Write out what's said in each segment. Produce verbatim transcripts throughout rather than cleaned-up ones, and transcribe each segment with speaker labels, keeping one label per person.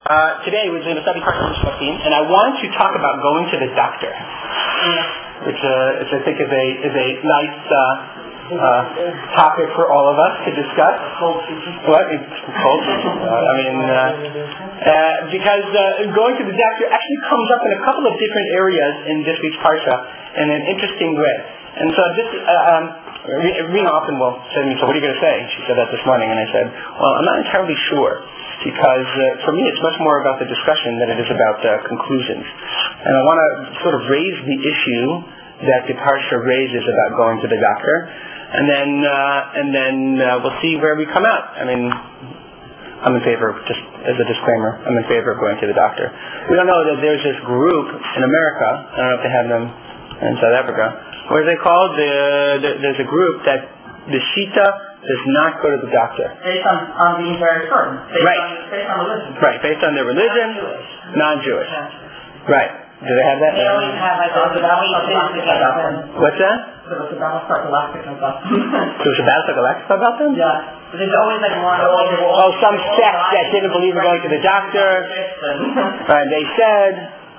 Speaker 1: Uh, today we're going to study Parshat Mishpatim, and I want to talk about going to the doctor, which, uh, which I think is a is a nice uh, uh, topic for all of us to discuss. What? It's cold. Uh, I mean, uh, uh, because uh, going to the doctor actually comes up in a couple of different areas in this week's Parsha in an interesting way. And so this, uh, um, Rena often will say to me, so what are you going to say? She said that this morning, and I said, well, I'm not entirely sure, because uh, for me it's much more about the discussion than it is about uh, conclusions. And I want to sort of raise the issue that the Parsha raises about going to the doctor, and then uh, and then uh, we'll see where we come out. I mean, I'm in favor, just as a disclaimer, I'm in favor of going to the doctor. We don't know that there's this group in America, I don't know if they have them in South Africa, what are they called? The, the, there's a group that the Shita does not go to the doctor.
Speaker 2: Based on, on being very certain. Based
Speaker 1: right.
Speaker 2: On, based on religion.
Speaker 1: Right, based on their religion, non-Jewish. non-Jewish. Right. Do they have that?
Speaker 2: They always have like a Battlestar Galactica.
Speaker 1: What's that?
Speaker 2: There was a Battlestar Galactica about them.
Speaker 1: There was a Battlestar Galactica about them?
Speaker 2: Yeah. But there's always like one.
Speaker 1: Oh, some sect that didn't believe in going to the doctor. Right, they said.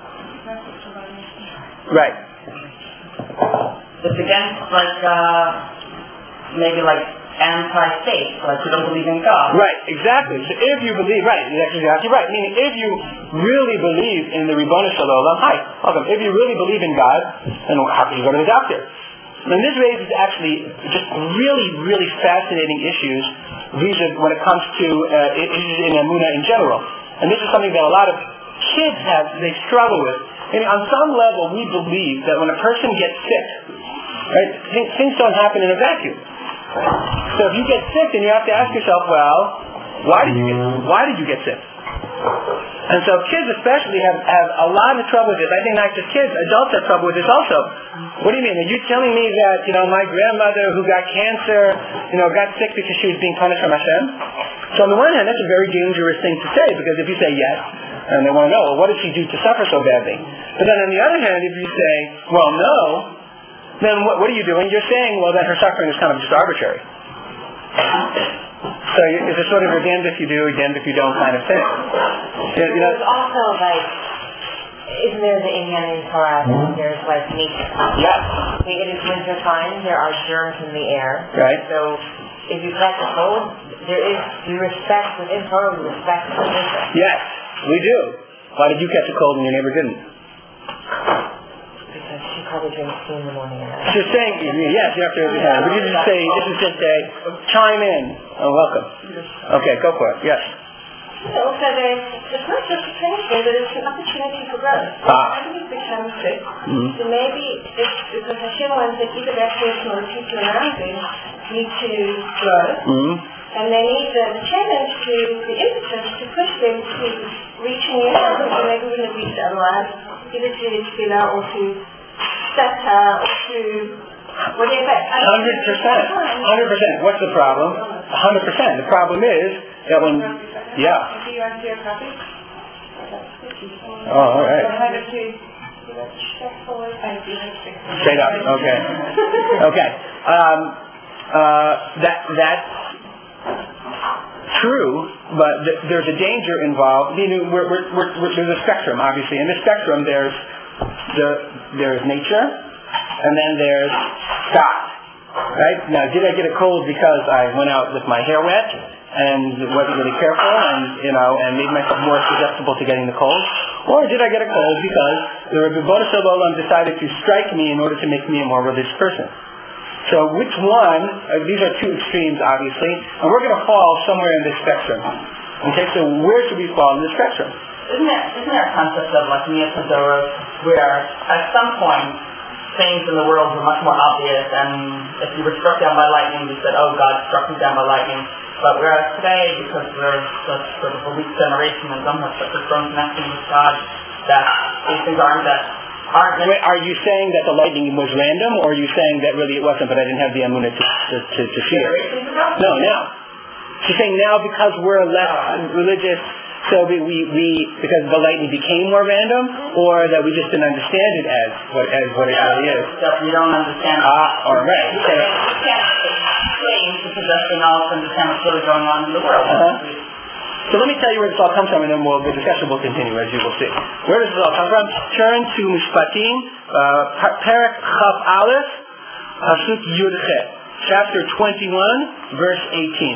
Speaker 1: Right.
Speaker 2: It's against like uh, maybe like anti-faith, like you don't believe in God.
Speaker 1: Right, exactly. So if you believe, right, that's exactly right. Meaning, if you really believe in the Ribono Shel Olam, hi, welcome. If you really believe in God, then how can you go to the doctor? And this raises actually just really, really fascinating issues when it comes to uh, issues in Emunah in general. And this is something that a lot of kids have, they struggle with. And on some level, we believe that when a person gets sick, right, th- things don't happen in a vacuum. So if you get sick, then you have to ask yourself, well, why did you get why did you get sick? And so kids especially have, have a lot of trouble with this. I think not just kids, adults have trouble with this also. What do you mean? Are you telling me that, you know, my grandmother who got cancer, you know, got sick because she was being punished from Hashem? So on the one hand, that's a very dangerous thing to say, because if you say yes, and they want to know, well, what did she do to suffer so badly? But then on the other hand, if you say, well, no, then what, what are you doing? You're saying, well, that her suffering is kind of just arbitrary. So it's a sort of a damned if you do, damned if you don't kind of thing. You know,
Speaker 3: there's also like, isn't there the Indian in Torah? Mm-hmm. There's like nature.
Speaker 1: Yes.
Speaker 3: It is winter time. There are germs in the air.
Speaker 1: Right.
Speaker 3: So if you catch a cold, there is we respect within Torah. We respect the nature.
Speaker 1: Yes, we do. Why did you catch a cold and your neighbor didn't?
Speaker 3: Because she probably drinks tea in the morning. And
Speaker 1: Just saying, yes, you have to. Yeah, but you just say, this is just a chime in. Oh, welcome. Okay, go for it. Yes.
Speaker 4: Also, there's, it's not just a punishment, but it's an opportunity for growth.
Speaker 1: Ah.
Speaker 4: Maybe you've become sick,
Speaker 1: mm-hmm.
Speaker 4: so maybe it's because Hashem wants that either that person or the people around them need to grow,
Speaker 1: mm-hmm.
Speaker 4: and they need the, the challenge to, the impetus to push them to reach new levels that they wouldn't have reached otherwise, either to tefillah or to stutter or to whatever.
Speaker 1: one hundred percent. one hundred percent. What's the problem? one hundred percent. The problem is that when... Yeah.
Speaker 4: Do you want to do a copy?
Speaker 1: Oh, all right. Straight up. Okay. Okay. Um, uh, that that's true, but th- there's a danger involved. You know, we're, we're, we're, we're, there's a spectrum, obviously. In the spectrum, there's the there's nature, and then there's God. Right? Now, did I get a cold because I went out with my hair wet and wasn't really careful, and you know, and made myself more susceptible to getting the cold? Or did I get a cold because the Ribono Shel Olam decided to strike me in order to make me a more religious person? So which one, uh, these are two extremes obviously, and we're going to fall somewhere in this spectrum. Okay, so where should we fall in the spectrum?
Speaker 2: Isn't there, isn't there a concept of like Mia Tadoros, where at some point things in the world were much more obvious, and if you were struck down by lightning, you said, oh, God struck me down by lightning. But whereas today, because we're such sort of a weak generation and don't have such a strong connection with God, that these things aren't that aren't.
Speaker 1: Wait, are you saying that the lightning was random, or are you saying that really it wasn't, but I didn't have the emunah to to, to, to see it? No, now. She's saying now because we're less religious, so we, we, we because the lightning became more random, or that we just didn't understand it as what as what it really is.
Speaker 2: That you don't understand.
Speaker 1: Ah, all right.
Speaker 2: You can't claim to possess the knowledge to understand what's really going on in the world.
Speaker 1: Uh-huh. So let me tell you where this all comes from, and then we'll, the discussion will continue, as you will see. Where does this all come from? Turn to Mishpatim, uh, Perek Chaf Aleph, Pasuk Yud Chet, chapter twenty-one, verse eighteen.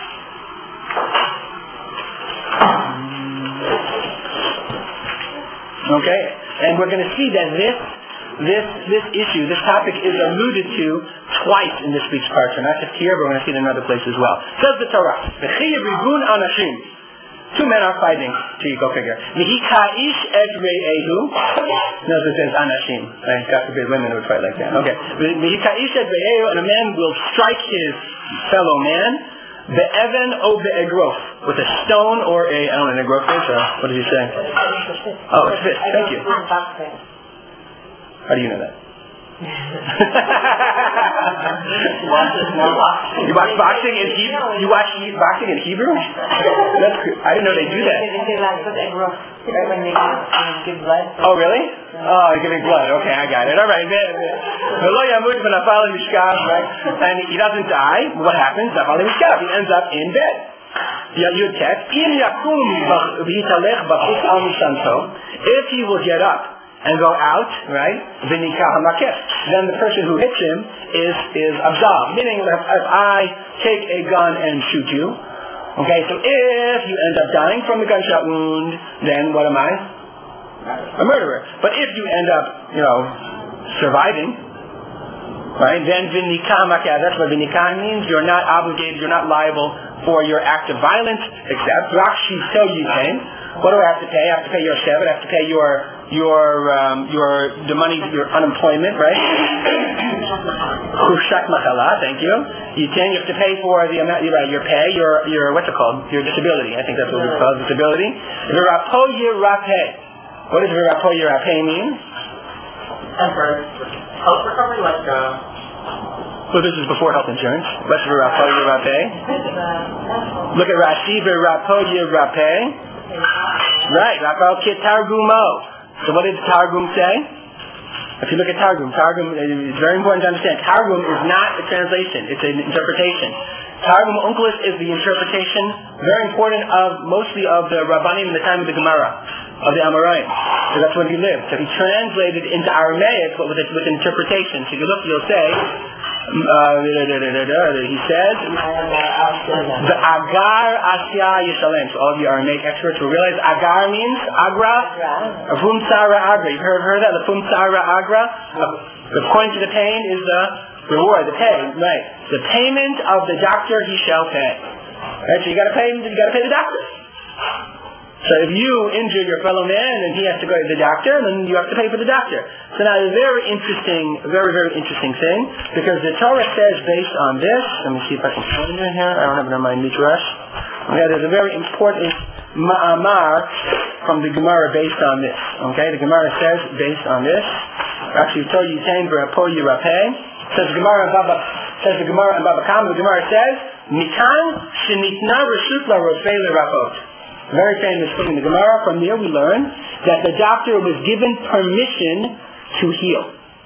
Speaker 1: Okay, and we're going to see that this this this issue, this topic, is alluded to twice in this week's parsha. Not just here, but we're going to see it in another place as well. Says the Torah, "V'chiyav ribun anashim." Two men are fighting. Gee, go figure. V'hika'ish et re'ehu. Notice it says anashim. Right? God forbid women would fight like that. Okay. V'hika'ish et re'ehu, and a man will strike his fellow man. Be'even o be'egrof, with a stone or a, I don't know, an egrof is, or what did he say? Oh, a fist. Thank you. How do you know that? you watch boxing in Hebrew? You watch boxing in Hebrew? That's good. I didn't know they do that.
Speaker 3: When they give blood.
Speaker 1: Oh, really? Oh, giving blood. Okay, I got it. All right. And he doesn't die. What happens? He ends up in bed. If he will get up and go out, right? Then the person who hits him is is absolved. Meaning, if, if I take a gun and shoot you, okay, so if you end up dying from the gunshot wound, then what am I? A murderer. But if you end up, you know, surviving, right? Then vinikah makeh. That's what vinikah means. You're not obligated. You're not liable for your act of violence, except Rashi tell you thing. What do I have to pay? I have to pay your shevet. I have to pay your your um, your the money, your unemployment, right? Chushat machala. Thank you. You can. You have to pay for the amount. Right, your pay. Your your what's it called? Your disability. I think that's what it's called. Disability. V'rapo yirapeh. What does v'rapo yirapeh mean?
Speaker 2: And for health recovery, like uh.
Speaker 1: Well, this is before health insurance. What's v'rapo yirapeh? Look at Rashi. V'rapo yirapeh. Right, Raphael Kit Targumo. So what did the Targum say? If you look at Targum, Targum is very important to understand. Targum is not a translation, it's an interpretation. Targum Onkelos is the interpretation, very important, of mostly of the Rabbanim in the time of the Gemara, of the Amoraim. So that's when he lived. So he translated into Aramaic, but with, with interpretation. So if you look, you'll say, Uh, he says, the Agar Asya Yishalem. So all of you Aramaic experts will realize Agar means Agra, Avum Tsara Agra. You've heard, heard that? The Avum Tsara Agra. The coin to the pain is the reward, the pay. Right. The payment of the doctor he shall pay. Right. So you got to pay. You got to pay the doctor. So if you injure your fellow man and he has to go to the doctor, then you have to pay for the doctor. So now a very interesting, very, very interesting thing, because the Torah says based on this, let me see if I can find it in here, I don't have it on my midrash. Okay, there's a very important ma'amar from the Gemara based on this. Okay, the Gemara says based on this, actually Torah Yitain V'Rapo Yirapeh, says the Gemara and Baba, says the Gemara and Baba Kama, the Gemara says, Mikan Shenitna Reshut LaRofei L'Rapot. Very famous thing in the Gemara. From there we learn that the doctor was given permission to heal.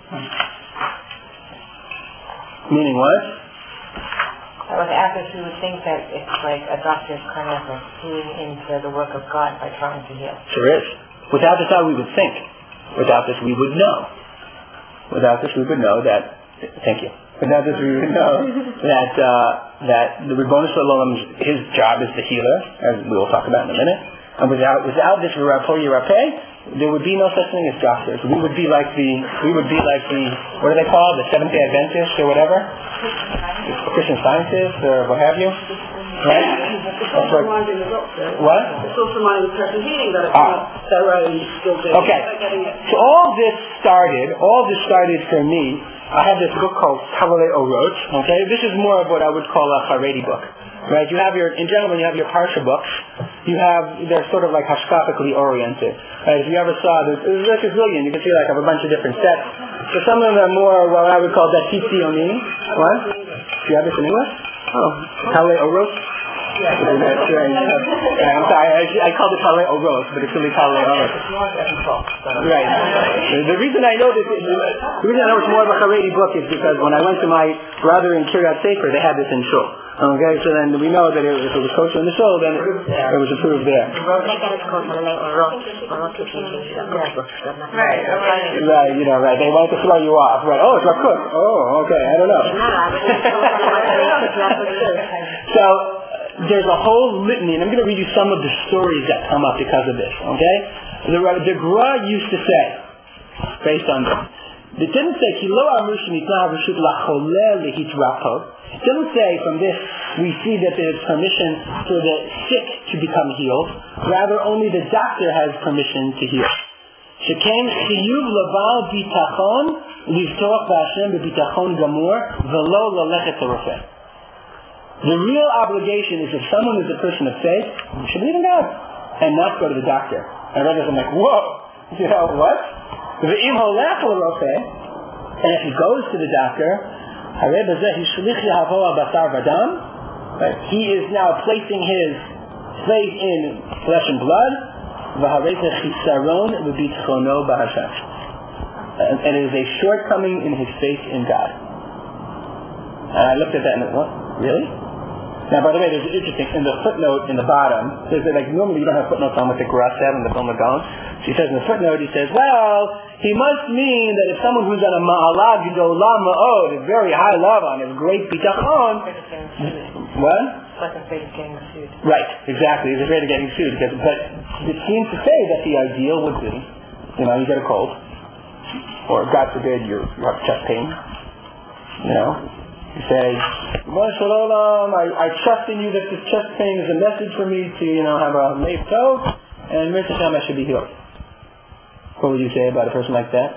Speaker 1: Meaning what?
Speaker 3: I was asked if you would think that it's like a doctor's kind of like keying into the work of God by trying to heal.
Speaker 1: Sure is. Without this, how we would think. Without this, we would know. Without this, we would know that. Thank you. Without this, we would know that uh, that the Ribono Shel Olam's his job is the healer, as we will talk about in a minute. And without without this V'Rapo Yirapeh, there would be no such thing as doctors. We would be like the we would be like the what do they call it? The Seventh Day Adventists or whatever, Christian Scientists or what have you. Right?
Speaker 4: It's also reminding the doctor.
Speaker 1: What?
Speaker 4: It's also reminding the person healing that it's
Speaker 1: ah.
Speaker 4: not their own skill.
Speaker 1: Okay. So all this started. All this started for me. I have this book called Kavalei Orot. Okay, this is more of what I would call a Haredi book. Right? You have your, in general, when you have your Parsha books, you have, they're sort of like hashkapically oriented. Right? If you ever saw, there's, there's like a zillion, you can see like of a bunch of different sets. So some of them are more what I would call Datitzi Oni. What? Do you have this in English? Oh, Kavalei Orot. That's right. Yeah. I'm sorry, I, I called it Talei Oros, but it's really Talei Oros. Right. The reason I know this, the reason I know it's more of a Haredi book is because when I went to my brother in Kiryat Sefer, they had this in Shul. Okay, so then we know that it, if it was kosher in the Shul, then it, it was approved there.
Speaker 2: Right.
Speaker 1: Right, you know, right. They wanted to throw you off. Right. Oh, it's Rakut. Oh, okay. I don't know. So there's a whole litany, and I'm going to read you some of the stories that come up because of this. Okay. The the Gra used to say, based on this, it didn't say Kilo Amush Nitna Rishut Lacholeh Lehitrapo. It doesn't say from this we see that there's permission for the sick to become healed. Rather, only the doctor has permission to heal. Shekain chiyuv laval bitachon livtoch b'Hashem b'bitachon gamur v'lo lalechet l'rofeh. The real obligation is if someone is a person of faith, you should believe in God and not go to the doctor. And others are like, whoa, you know what? V'im holech l'rofeh, and if he goes to the doctor, harei b'zeh hishlich yahavo basar v'dam, he is now placing his faith in flesh and blood. And, and it is a shortcoming in his faith in God. And I looked at that and went, what? Really? Now, by the way, there's interesting, in the footnote in the bottom, there's like, normally you don't have footnotes on what the Gra said in the Vilna Gaon. So he says in the footnote, he says, well, he must mean that if someone who's on a ma'alah gedolah ma'od, a very high level, and a great bitachon, what?
Speaker 3: Like afraid of getting sued.
Speaker 1: Right, exactly. He's afraid of getting sued. Because, but it seems to say that the ideal would be, you know, you get a cold, or God forbid you, you have chest pain, you know, you say, Shalom, I, I trust in you that this chest pain is a message for me to, you know, have a made toe, and Mister Hashem, I should be healed. What would you say about a person like that?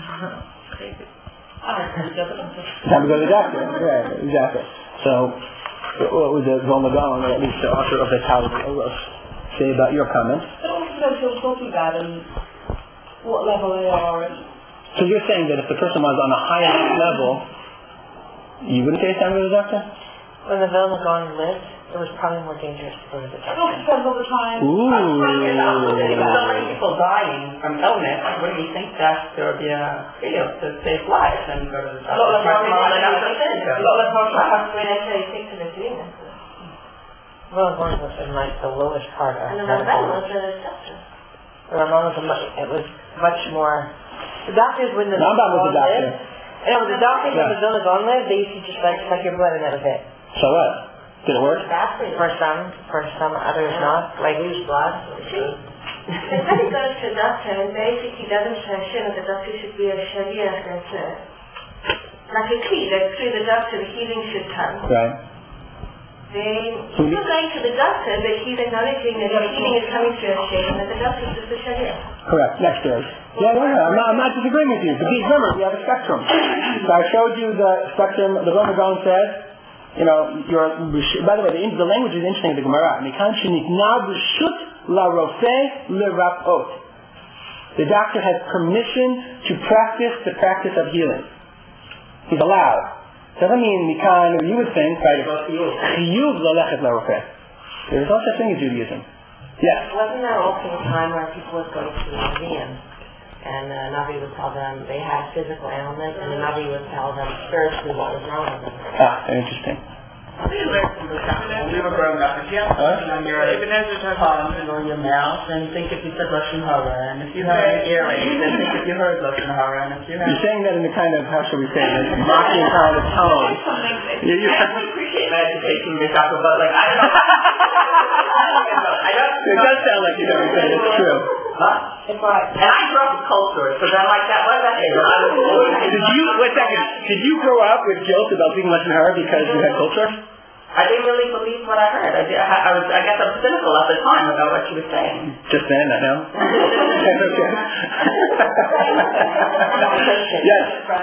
Speaker 1: Time to go to the doctor. Right, exactly. So, what would the Vilna Gaon, or at least the author of the Talmud Oros, say about your comments?
Speaker 4: But also depends who we're talking about and what level they are.
Speaker 1: So you're saying that if the person was on a higher level, you wouldn't say it's time to go to the doctor?
Speaker 3: When the Vilna Gaon lived, it was probably more dangerous to go to the
Speaker 4: It all
Speaker 3: doctor.
Speaker 4: depends all the time.
Speaker 1: Ooh.
Speaker 2: If so many people dying from illness, wouldn't you think that there would be a field to save lives and go to the doctor?
Speaker 4: A lot less harm
Speaker 2: Than
Speaker 4: than
Speaker 2: after
Speaker 4: a lot less harm than when they take to the doing it.
Speaker 3: Well, Gaon was in like the lowest part of
Speaker 4: And the
Speaker 3: medical.
Speaker 4: Ramban was a doctor.
Speaker 3: The Ramban was a much, it was much more. The doctors when the
Speaker 1: Rambam was a doctor.
Speaker 3: lived, you know, the doctors
Speaker 1: Yeah.
Speaker 3: when the Vilna Gaon lived, they used to just like suck your blood and that was it.
Speaker 1: So what? Did it work?
Speaker 3: For some, for some others not. Like lose blood.
Speaker 4: See, if when he goes to a doctor and basically doesn't assume that the doctor should be a shaliach, that's a, like a key, that through the doctor the healing should come.
Speaker 1: Right.
Speaker 4: Then he's not going to the doctor, but he's acknowledging that the healing is coming through a shame and that the doctor is just a shaliach.
Speaker 1: Correct. Next verse. Yeah, yeah, yeah. I'm not, I'm not disagreeing with you. But remember, we have a spectrum. So I showed you the spectrum. The Vilna Gaon said, you know, your, by the way, the, the language is interesting in the Gemara. The doctor has permission to practice the practice of healing. He's allowed. Doesn't mean mikan, you would think, right? There is no such thing as Judaism. Yes.
Speaker 3: Wasn't there also a time where people would go to the museum and the Navi would tell them they had physical ailments and the Navi would tell them spiritually what was wrong with them?
Speaker 1: Ah, interesting.
Speaker 2: We learned from the time when we were growing up. If you have something on your tongue or your mouth, then think if you said Lashon Hara. And if you have an earring, then think if you heard Lashon Hara. And if you have...
Speaker 1: You're saying that in the kind of, how should we say, like mocking kind of tone.
Speaker 2: Yeah, you I appreciate my education, Miss Apple, but like, I don't know. I don't know.
Speaker 1: It does sound like you never said it's true.
Speaker 2: Huh? It's right. And I grew up with culture, so then like that, what that is?
Speaker 1: Did you, wait a second, did you grow up with guilt about being Lashon Hara because you had culture?
Speaker 2: I didn't really believe what I heard. I, did, I, I was, I guess I was cynical at the time about what she was saying.
Speaker 1: Just then, I know. Okay. Yes.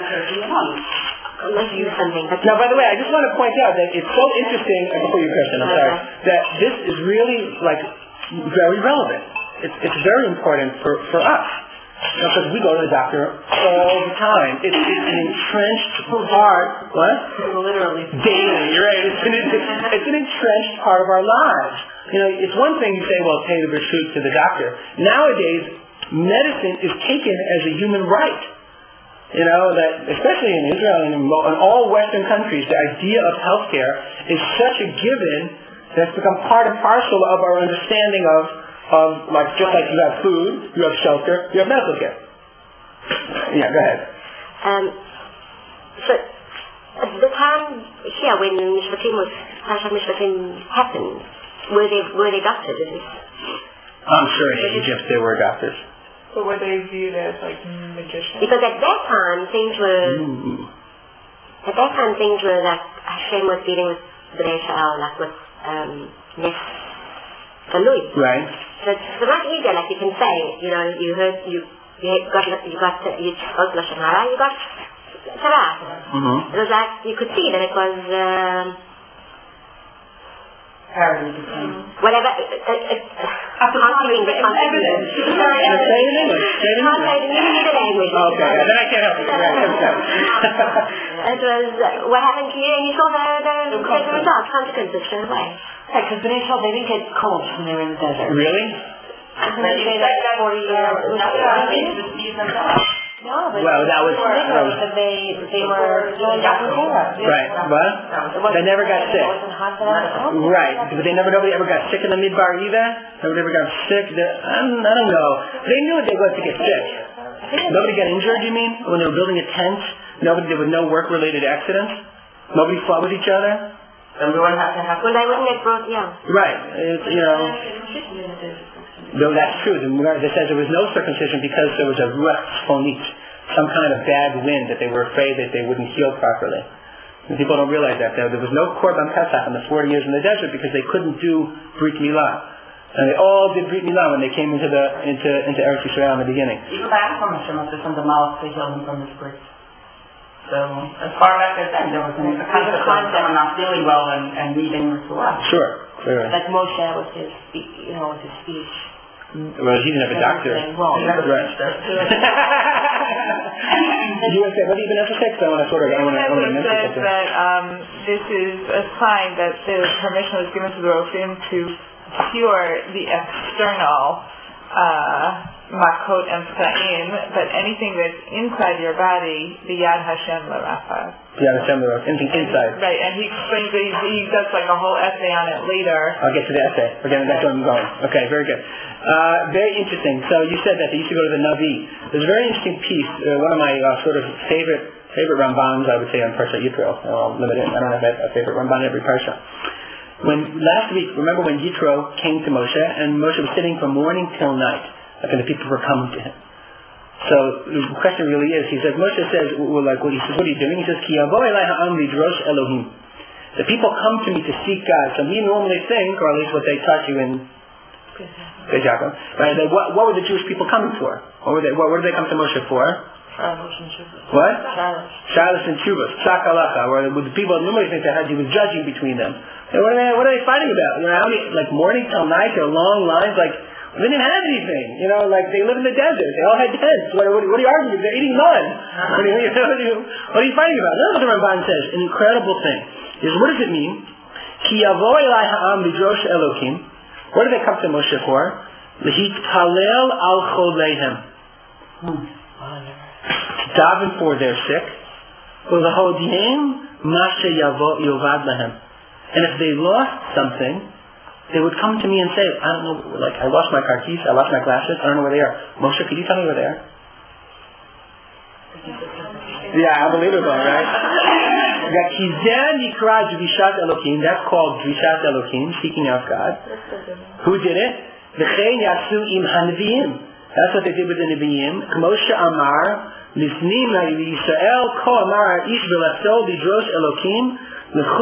Speaker 1: Now, by the way, I just want to point out that it's so interesting, before your question, I'm sorry, that this is really, like, very relevant. It's, it's very important for, for us. Because we go to the doctor all the time. It's, it's an entrenched part. What?
Speaker 3: Literally.
Speaker 1: Daily, right? It's an, it's an entrenched part of our lives. You know, it's one thing to say, well, pay the reshut to the doctor. Nowadays, medicine is taken as a human right. You know, that especially in Israel and in all Western countries, the idea of healthcare is such a given that's become part and parcel of our understanding of, of like, just like you have food, you have shelter, you have medical care. Yeah, go ahead.
Speaker 5: Um, so, at the time here when Mishpatim was, Parshat Mishpatim happened, were they, were they doctors?
Speaker 1: I'm sure in Egypt there were doctors.
Speaker 6: But were they viewed as like magicians?
Speaker 5: Because at that time things were,
Speaker 1: Ooh.
Speaker 5: at that time things were like Hashem was dealing with Bnei Israel, like with um, Nef Galui.
Speaker 1: Right.
Speaker 5: So it's so much easier, like you can say, you know, you heard, you you got, you got, you spoke Lashon Hara, you got Torah.
Speaker 1: Mm-hmm.
Speaker 5: It was like, you could see that it was, um,
Speaker 2: Parody between.
Speaker 5: whatever, it, it, it,
Speaker 2: After
Speaker 5: contradicting the
Speaker 2: evidence.
Speaker 5: contradiction.
Speaker 1: Say it in English. Say it in English.
Speaker 5: Translating, you need a language.
Speaker 1: Okay, yeah, then I can't help you. Right, okay.
Speaker 5: It was uh, what happened to you, and you saw the, the, the, the results, consequences straight away.
Speaker 3: Right, because Bnei Israel, they didn't get cold when they were in the desert.
Speaker 1: Really?
Speaker 3: Isn't it say that forty years? No, but
Speaker 1: Well, that was...
Speaker 3: because they they were doing Yom Kippur.
Speaker 1: Right, what? They never got sick.
Speaker 3: It wasn't hot for them.
Speaker 1: Right, but they never, nobody ever got sick in the Midbar either? Nobody ever got sick? They're- I don't, I don't know. They knew they were to get sick. Nobody got injured, you mean? When they were building a tent? Nobody, there were no work-related accidents? Nobody fought with each other?
Speaker 2: Everyone had to have.
Speaker 5: Well, they wouldn't have brought, yeah.
Speaker 1: Right, it's, you know... Though that's true. The Gemara says there was no circumcision because there was a ruach tzfonit, some kind of bad wind that they were afraid that they wouldn't heal properly. And people don't realize that. There was no Korban Pesach in the forty years in the desert because they couldn't do Brit Milah. And they all did Brit Milah when they came into the into into Eretz Yisrael in the beginning.
Speaker 2: Even by Hashem, Hashem was from the mouth to heal him from his grief. So, as far back as then, there was a concept of someone not feeling well and, and needing refuah.
Speaker 1: Sure, clearly.
Speaker 3: Like Moshe with his, spe- you know, with his speech.
Speaker 1: Well, he didn't have a doctor.
Speaker 3: Wrong.
Speaker 1: Right. You would say, what do you even have to say? Because I want to sort of, I want to, I want to
Speaker 6: It
Speaker 1: mention
Speaker 6: says
Speaker 1: something.
Speaker 6: that um, this is a sign that the permission was given to the Rofim to cure the external uh, makot and psa'im, but anything that's inside your body, the Yad Hashem l'rafa.
Speaker 1: Yeah, the similar, anything inside.
Speaker 6: Right, and he explains that he, he does like a whole essay on it later.
Speaker 1: I'll get to the essay. Again, that's where I'm going. Okay, very good. Uh, very interesting. So you said that they used to go to the Navi. There's a very interesting piece, uh, one of my uh, sort of favorite favorite Rambans, I would say, on Parsha Yitro. I'll limit it. I don't have a favorite Ramban in every Parsha. When last week, remember when Yitro came to Moshe, and Moshe was sitting from morning till night, and the people were coming to him. So the question really is, he says, Moshe says, well, like, what he says, what are you doing? He says, Ki yavo elai ha'am lidrosh Elohim. The people come to me to seek God. So we normally think, or at least what they taught you in Bejakum, right? That what, what were the Jewish people coming for? What were they? What, what did they come to Moshe for? What? Shalos and Chubas, Psak Halacha, where the people normally think that he was judging between them. And what are they? What are they fighting about? You know, how many, like morning till night, there are long lines, like. They didn't have anything, you know, like they live in the desert. They all had tents. What, what, what are you arguing? They're eating mud. What are you, what are you, what are you fighting about? That's what the Ramban says. An incredible thing. Is what does it mean? Ki yavo elai ha'am lidrosh Elokim. What did they come to Moshe for? L'hitpalel al choleihem. Daven for their sick. U'lahodiem mashe yavo yovad lahem. And if they lost something, they would come to me and say, I don't know, like, I lost my car keys, I lost my glasses, I don't know where they are. Moshe, could you tell me where they are? Yeah, unbelievable, right? That's called Drishat Elokim, seeking out God. Who did it? That's what they did with the Nevi'im. Moshe Amar, Lisnim Yisrael, Ko Amar Ish V'Lasol Lidrosh Elokim,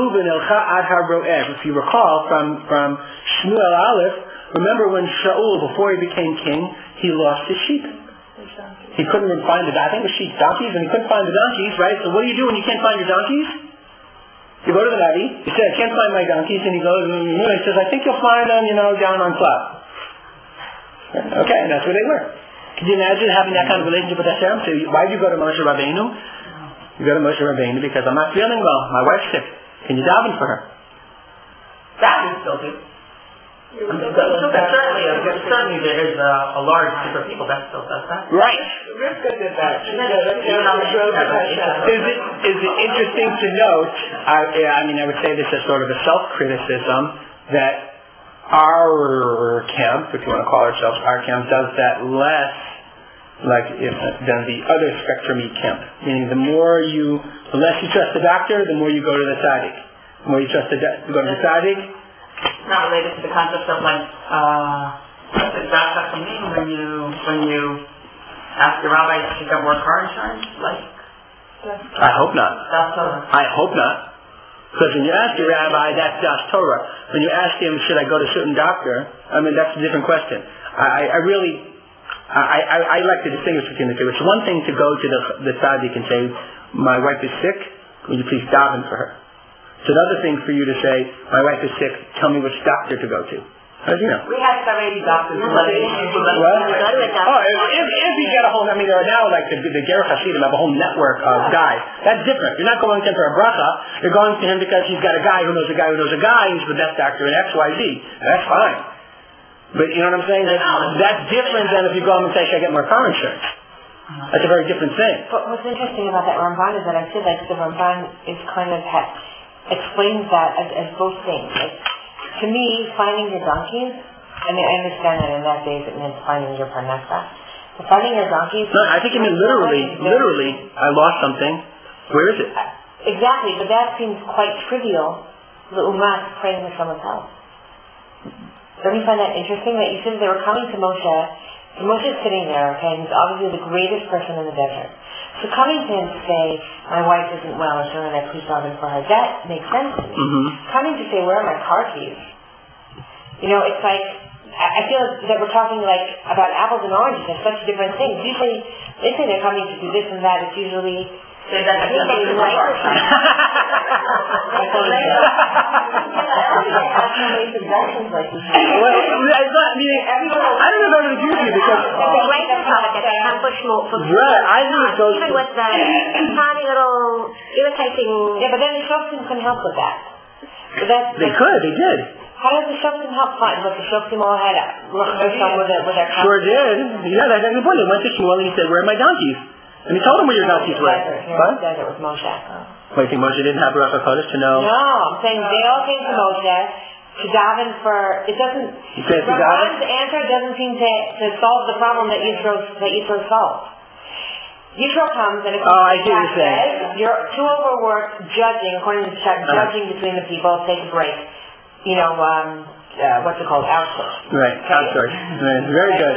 Speaker 1: if you recall from, from Shmuel Aleph, remember when Shaul, before he became king, he lost his sheep. He couldn't find the, I think it was sheep, donkeys, and he couldn't find the donkeys, right? So what do you do when you can't find your donkeys? You go to the Navi, you say, I can't find my donkeys, and he goes, and he says, I think you'll find them, you know, down on Cloud. Okay, and that's where they were. Could you imagine having that kind of relationship with Hashem? So why do you go to Moshe Rabbeinu? You go to Moshe Rabbeinu because I'm not feeling well. My wife's sick. Can you daven for her?
Speaker 2: That we still do. I mean, certainly, uh, certainly there is a, a large group of people that still does that.
Speaker 1: Right.
Speaker 6: Rivka did that. She did
Speaker 1: Is it, is it interesting to note, I, I mean, I would say this as sort of a self-criticism, that our camp, if you want to call ourselves our camp, does that less like if, than the other spectrum-y camp. Meaning the more you, the less you trust the doctor, the more you go to the tzaddik. The more you trust the do- go to the tzaddik.
Speaker 2: Not related to the concept of like, uh, what does that have to mean when you, when you ask your rabbi to get more car insurance? Like,
Speaker 1: I hope not.
Speaker 2: that's a,
Speaker 1: I hope not. Because when you ask your rabbi, that's Das Torah. When you ask him, should I go to a certain doctor? I mean, that's a different question. I, I really, I, I, I like to distinguish between the two. It's one thing to go to the, the tzaddik and say, my wife is sick, will you please daven for her? It's another thing for you to say, my wife is sick, tell me which doctor to go to. How do you know?
Speaker 2: we had Haredi doctors who let it issue.
Speaker 1: What? Oh, if, if, if you get a whole, I mean, there are now, like, the, the Ger Hasidim have a whole network of guys. That's different. You're not going to him for a bracha. You're going to him because he's got a guy who knows a guy who knows a guy, and he's the best doctor in X Y Z. That's fine. But you know what I'm saying? That, that's different than if you go home and say, should I get more car insurance? That's a very different thing.
Speaker 3: But what's interesting about that Ramban is that I feel like the Ramban is kind of ha- explains that as, as both things. Like, to me, finding your donkeys, I mean, I understand that in that days it meant finding your parnasa. But finding your donkeys...
Speaker 1: No, I think you mean literally, literally, I lost something. Where is it?
Speaker 3: Exactly, but that seems quite trivial, the ummah praying for someone's health. Don't you find that interesting? That you said they were coming to Moshe, and Moshe's sitting there, okay, and he's obviously the greatest person in the desert. So coming to him to say, my wife isn't well, and showing that please daven for her, that makes sense to me.
Speaker 1: Mm-hmm.
Speaker 3: Coming to say, where are my car keys? You know, it's like, I feel that we're talking like about apples and oranges. They're such different things. Usually, they say they're coming to do this and that. It's usually...
Speaker 2: Say that
Speaker 3: I think they like
Speaker 1: Well, it's not, I mean, I don't know if I would agree with you because...
Speaker 5: They write the product that they can push more for
Speaker 1: Right, I think it goes...
Speaker 5: even with the tiny little irritating...
Speaker 3: Yeah, but then the shoftim can help with that. But that's,
Speaker 1: They could, they did.
Speaker 3: how does the shoftim help find what the shoftim all had Ruch Hashem with their with their
Speaker 1: Sure did. Yeah, that's exactly the point. They went to Shmuel and he said, where are my donkeys? And he told him where your donkeys were.
Speaker 3: What? The desert with Moshe.
Speaker 1: Well, you think Moshe didn't have Ruach HaKodesh to know?
Speaker 3: No, I'm saying they all came to Moshe to daven for. It doesn't.
Speaker 1: You said to daven?
Speaker 3: Ramban's answer doesn't seem to, to solve the problem that Yisro that Yisro solved. Yisro comes and if
Speaker 1: Oh, I see what you're saying.
Speaker 3: You're too overworked judging, according to the Shach, judging between the people. Take a break. You know, um, uh, what's it called? Outsource.
Speaker 1: Right, outsource. Right. Very good.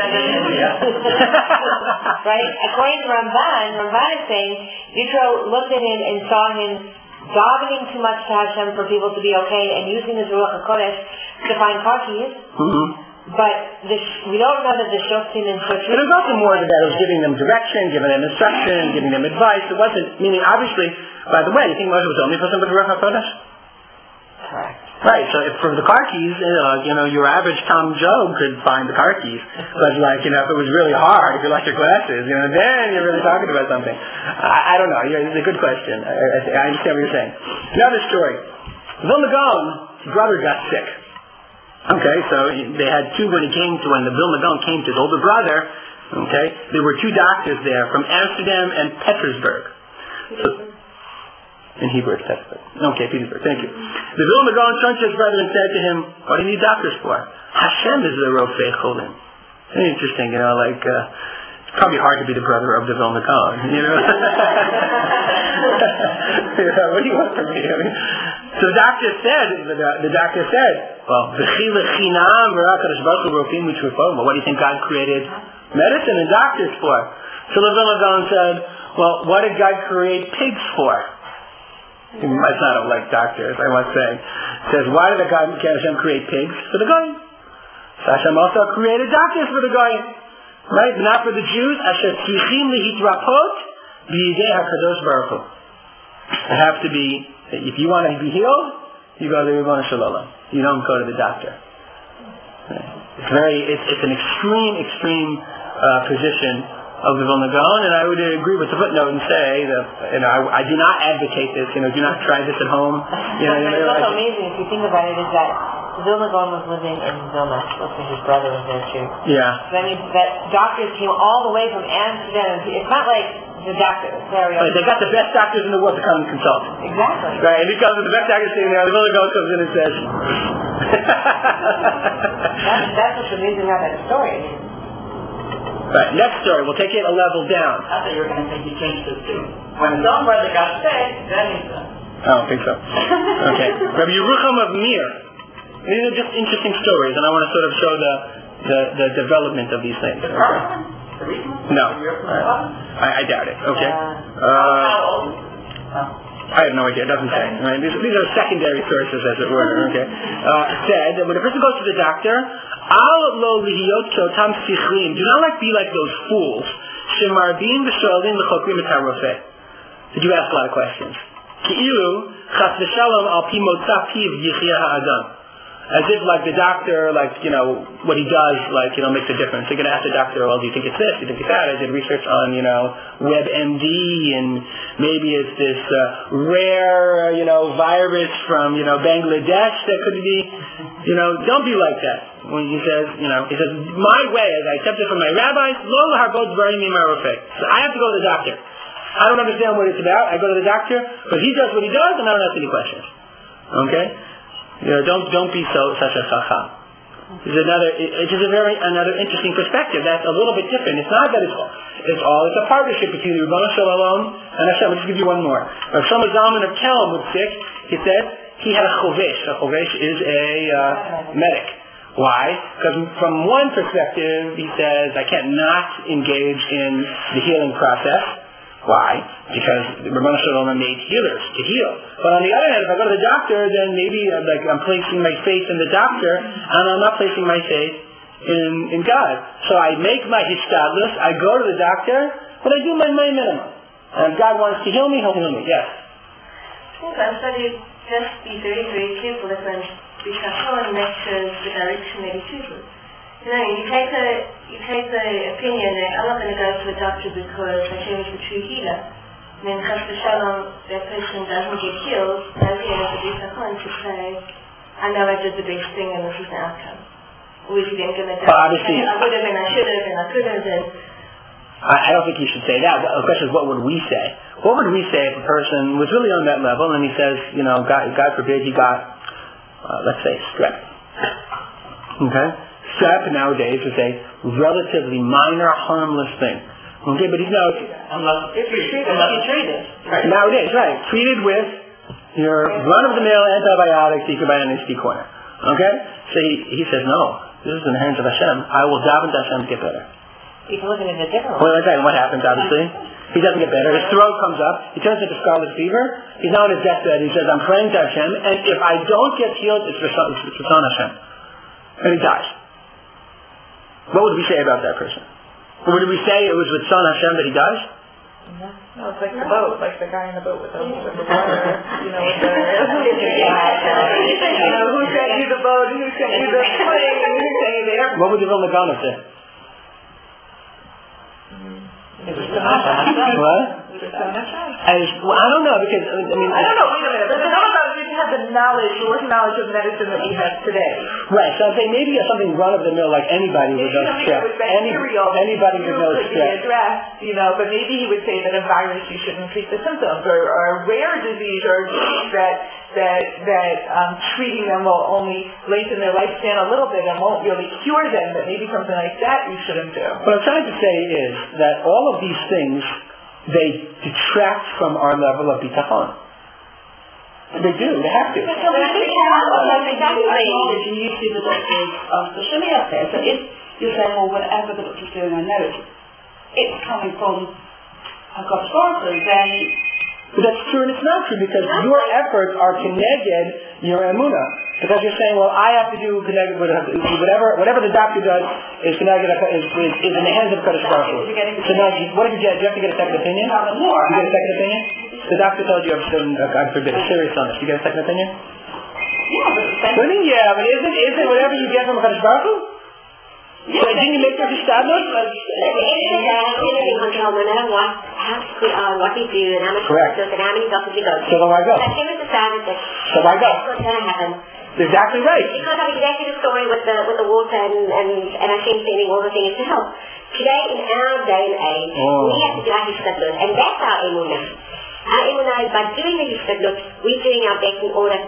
Speaker 3: Right? According to Ramban, Ramban is saying Yitro looked at him and saw him davening too much to Hashem for people to be okay and using his Ruach HaKodesh to find car keys.
Speaker 1: Mm-hmm.
Speaker 3: But the sh- we don't know that the Shoftim and
Speaker 1: But it was also more than that. It was giving them direction, giving them instruction, giving them advice. It wasn't, meaning obviously, by the way, you think Moshe was only for somebody with Ruach HaKodesh?
Speaker 3: Correct.
Speaker 1: Right, so if for the car keys, you know, you know, your average Tom Joe could find the car keys. But like, you know, if it was really hard, if you like your glasses, you know, then you're really talking about something. I, I don't know. It's a good question. I, I, I understand what you're saying. Another story. Vilna Gaon, his brother got sick. Okay, so they had two when he came to, when the Vilna Gaon came to his older brother, okay, there were two doctors there from Amsterdam and Petersburg. So, in Hebrew, it's Petersburg. Okay, Petersburg, thank you. The Vilna Gaon turned to his brother and said to him, what do you need doctors for? Hashem is the Rofei Cholim. Very interesting, you know, like, uh, it's probably hard to be the brother of the Vilna Gaon, you know? Yeah, what do you want from me? I mean, so the doctor said, the, the doctor said, well, what do you think God created medicine and doctors for? So the Vilna Gaon said, well, what did God create pigs for? It's not like doctors, I must say. It says, why did the God Hashem create pigs? For the Goyim. So Hashem also created doctors for the Goyim. Right? But not for the Jews. Asher tzrichim lihitrapot b'yidei HaKadosh Baruch Hu. It have to be, if you want to be healed, you go to the Ribbon Shalom. You don't go to the doctor. It's very, it's, it's an extreme, extreme uh, position of the Vilna Gaon, and I would agree with the footnote and say that, you know, I, I do not advocate this. You know, do not try this at home. You know,
Speaker 3: it's
Speaker 1: you know,
Speaker 3: also
Speaker 1: I,
Speaker 3: amazing if you think about it. Is that the Vilna Gaon was living in Vilna, also his brother was there too.
Speaker 1: Yeah.
Speaker 3: So that means that doctors came all the way from Amsterdam. It's not like the doctor. Sorry,
Speaker 1: right, they got the best doctors in the world to come and consult.
Speaker 3: Exactly.
Speaker 1: Right, and he comes with the best doctors sitting there. The Vilna Gaon comes in and says.
Speaker 3: that's, that's what's amazing about that story. I mean,
Speaker 1: right, next story. We'll take it a level down.
Speaker 2: I thought you were going to say he changed it too. When his own brother got sick, then he's done.
Speaker 1: I don't think so. Okay. Rabbi Yerucham of Mir. These are just interesting stories, and I want to sort of show the the, the development of these things.
Speaker 2: The
Speaker 1: Okay.
Speaker 2: problem? The reason?
Speaker 1: No.
Speaker 2: The
Speaker 1: I, I doubt it. Okay.
Speaker 3: Uh,
Speaker 1: Uh,
Speaker 2: How old? Oh.
Speaker 1: I have no idea. It doesn't say. Right? These, these are secondary sources, as it were. Okay. Uh, said that when a person goes to the doctor, Al lo lihiyot keotam sichlim. Do not like be like those fools. Shemarbim v'sholim l'chokrim et harofeh. Did you ask a lot of questions? Ki'ilu chas v'shalom al pi motza piv yichya ha'adam. As if, like, the doctor, like, you know, what he does, like, you know, makes a difference. You're going to ask the doctor, well, do you think it's this? Do you think it's that? I did research on, you know, WebMD, and maybe it's this uh, rare, you know, virus from, you know, Bangladesh that could be, you know, don't be like that. When he says, you know, he says, my way, as I accepted from my rabbis, lo harbot dvarim mimarofeh. So I have to go to the doctor. I don't understand what it's about. I go to the doctor, but he does what he does, and I don't ask any questions. Okay? You know, don't don't be so such a chacham. It's another. It, it is a very another interesting perspective. That's a little bit different. It's not that it's all. It's all. It's a partnership between the Rebbeinu Shalom and Hashem. I'll just give you one more. Rav Shlomo Zalman of Kelm was sick. He said he had a chovesh. A chovesh is a uh, medic. Why? Because from one perspective, he says I can't not engage in the healing process. Why? Because the Rebbeinu Shalom made healers to heal. But on the other hand, if I go to the doctor, then maybe uh, like I'm placing my faith in the doctor, and I'm not placing my faith in, in God. So I make my hishtadlus, I go to the doctor, but I do my, my minimum. And if God wants to heal me, He'll heal me. Yes?
Speaker 4: Sometimes so you just be very, very careful that when Bishachon matches the direction that he chooses. You know, you take a you take the opinion that I'm not going to go to the doctor because Hashem is the true healer. And then Chas v'Shalom, that person doesn't get healed, then he has a bitachon to say, I know I did the best thing and this is the outcome. Or is he then going to say, I would have and I should have and I could have and...
Speaker 1: I, I don't think you should say that. The question is, what would we say? What would we say if a person was really on that level and he says, you know, God, God forbid he got, uh, let's say, strep. Okay? Strep nowadays is a relatively minor, harmless thing. Okay, but he's now
Speaker 2: Unless it's treated. Unless you treat it. Right.
Speaker 1: Nowadays, right. Treated with your run-of-the-mill antibiotics you can buy in an H D corner. Okay? So he, he says, no, this is in the hands of Hashem. I will daven to Hashem to get better.
Speaker 3: you can look at it in a different way.
Speaker 1: Well, okay, what happens, obviously? He doesn't get better. His throat comes up. He turns into scarlet fever. He's now on his deathbed. He says, I'm praying to Hashem, and if I don't get healed, it's for Hashem. And he dies. What would we say about that person? Would we say it was with Son Hashem that he dies?
Speaker 6: No, it's like the boat, like the guy in the boat with the, with the water, you know, with the, you know, who sent you the boat, who sent you the plane, who sent you the airplane.
Speaker 1: What would the Vilna Gaon say? What? I, well, I don't know, because, I mean...
Speaker 6: I don't know, wait a minute, but the Vilna Gaon didn't have the knowledge, the working knowledge of medicine that we have today.
Speaker 1: Right, so I'm saying maybe something run-of-the-mill like anybody would know strep. Any, anybody would know
Speaker 6: could be
Speaker 1: strep.
Speaker 6: addressed, you know, but maybe he would say that a virus you shouldn't treat the symptoms, or, or a rare disease or a disease that that that um, treating them will only lengthen their lifespan a little bit and won't really cure them, but maybe something like that you shouldn't do.
Speaker 1: What I'm trying to say is that all of these things, they detract from our level of bitachon. They do, they have to.
Speaker 4: So we think knowledge and you see the doctors of the Shemiah there. So if you're saying, well, whatever the doctor's doing, I know it's, it's coming from a God's oracle, then...
Speaker 1: But that's true and it's not true, because your efforts are connected your emunah. Because you're saying, well, I have to do connected with whatever whatever the doctor does is connected is, is, is in the hands of Kodesh Baruch Hu. So now, what did you get? Do you have to get a second opinion? You get a second opinion? The doctor told you, God forbid, a serious illness. You get a second opinion?
Speaker 4: Yeah, but
Speaker 1: What do you mean, yeah? But isn't isn't whatever you get from Kodesh Baruch Hu? So didn't you make this established?
Speaker 5: At the end of the day, everything will tell no matter what, how we are, what we do, and how much we do, and how many doctors we go to.
Speaker 1: So then why go?
Speaker 5: Hashem has decided that
Speaker 1: So why go?
Speaker 5: what's going to happen.
Speaker 1: Exactly right.
Speaker 5: Because of exactly the story with the with the water and, and, and Hashem sending all the things to help. Today, in our day and age,
Speaker 1: oh.
Speaker 5: we have to do our Hishtadlut, and that's our emunah. Our emunah is by doing the Hishtadlut, we're doing our best in order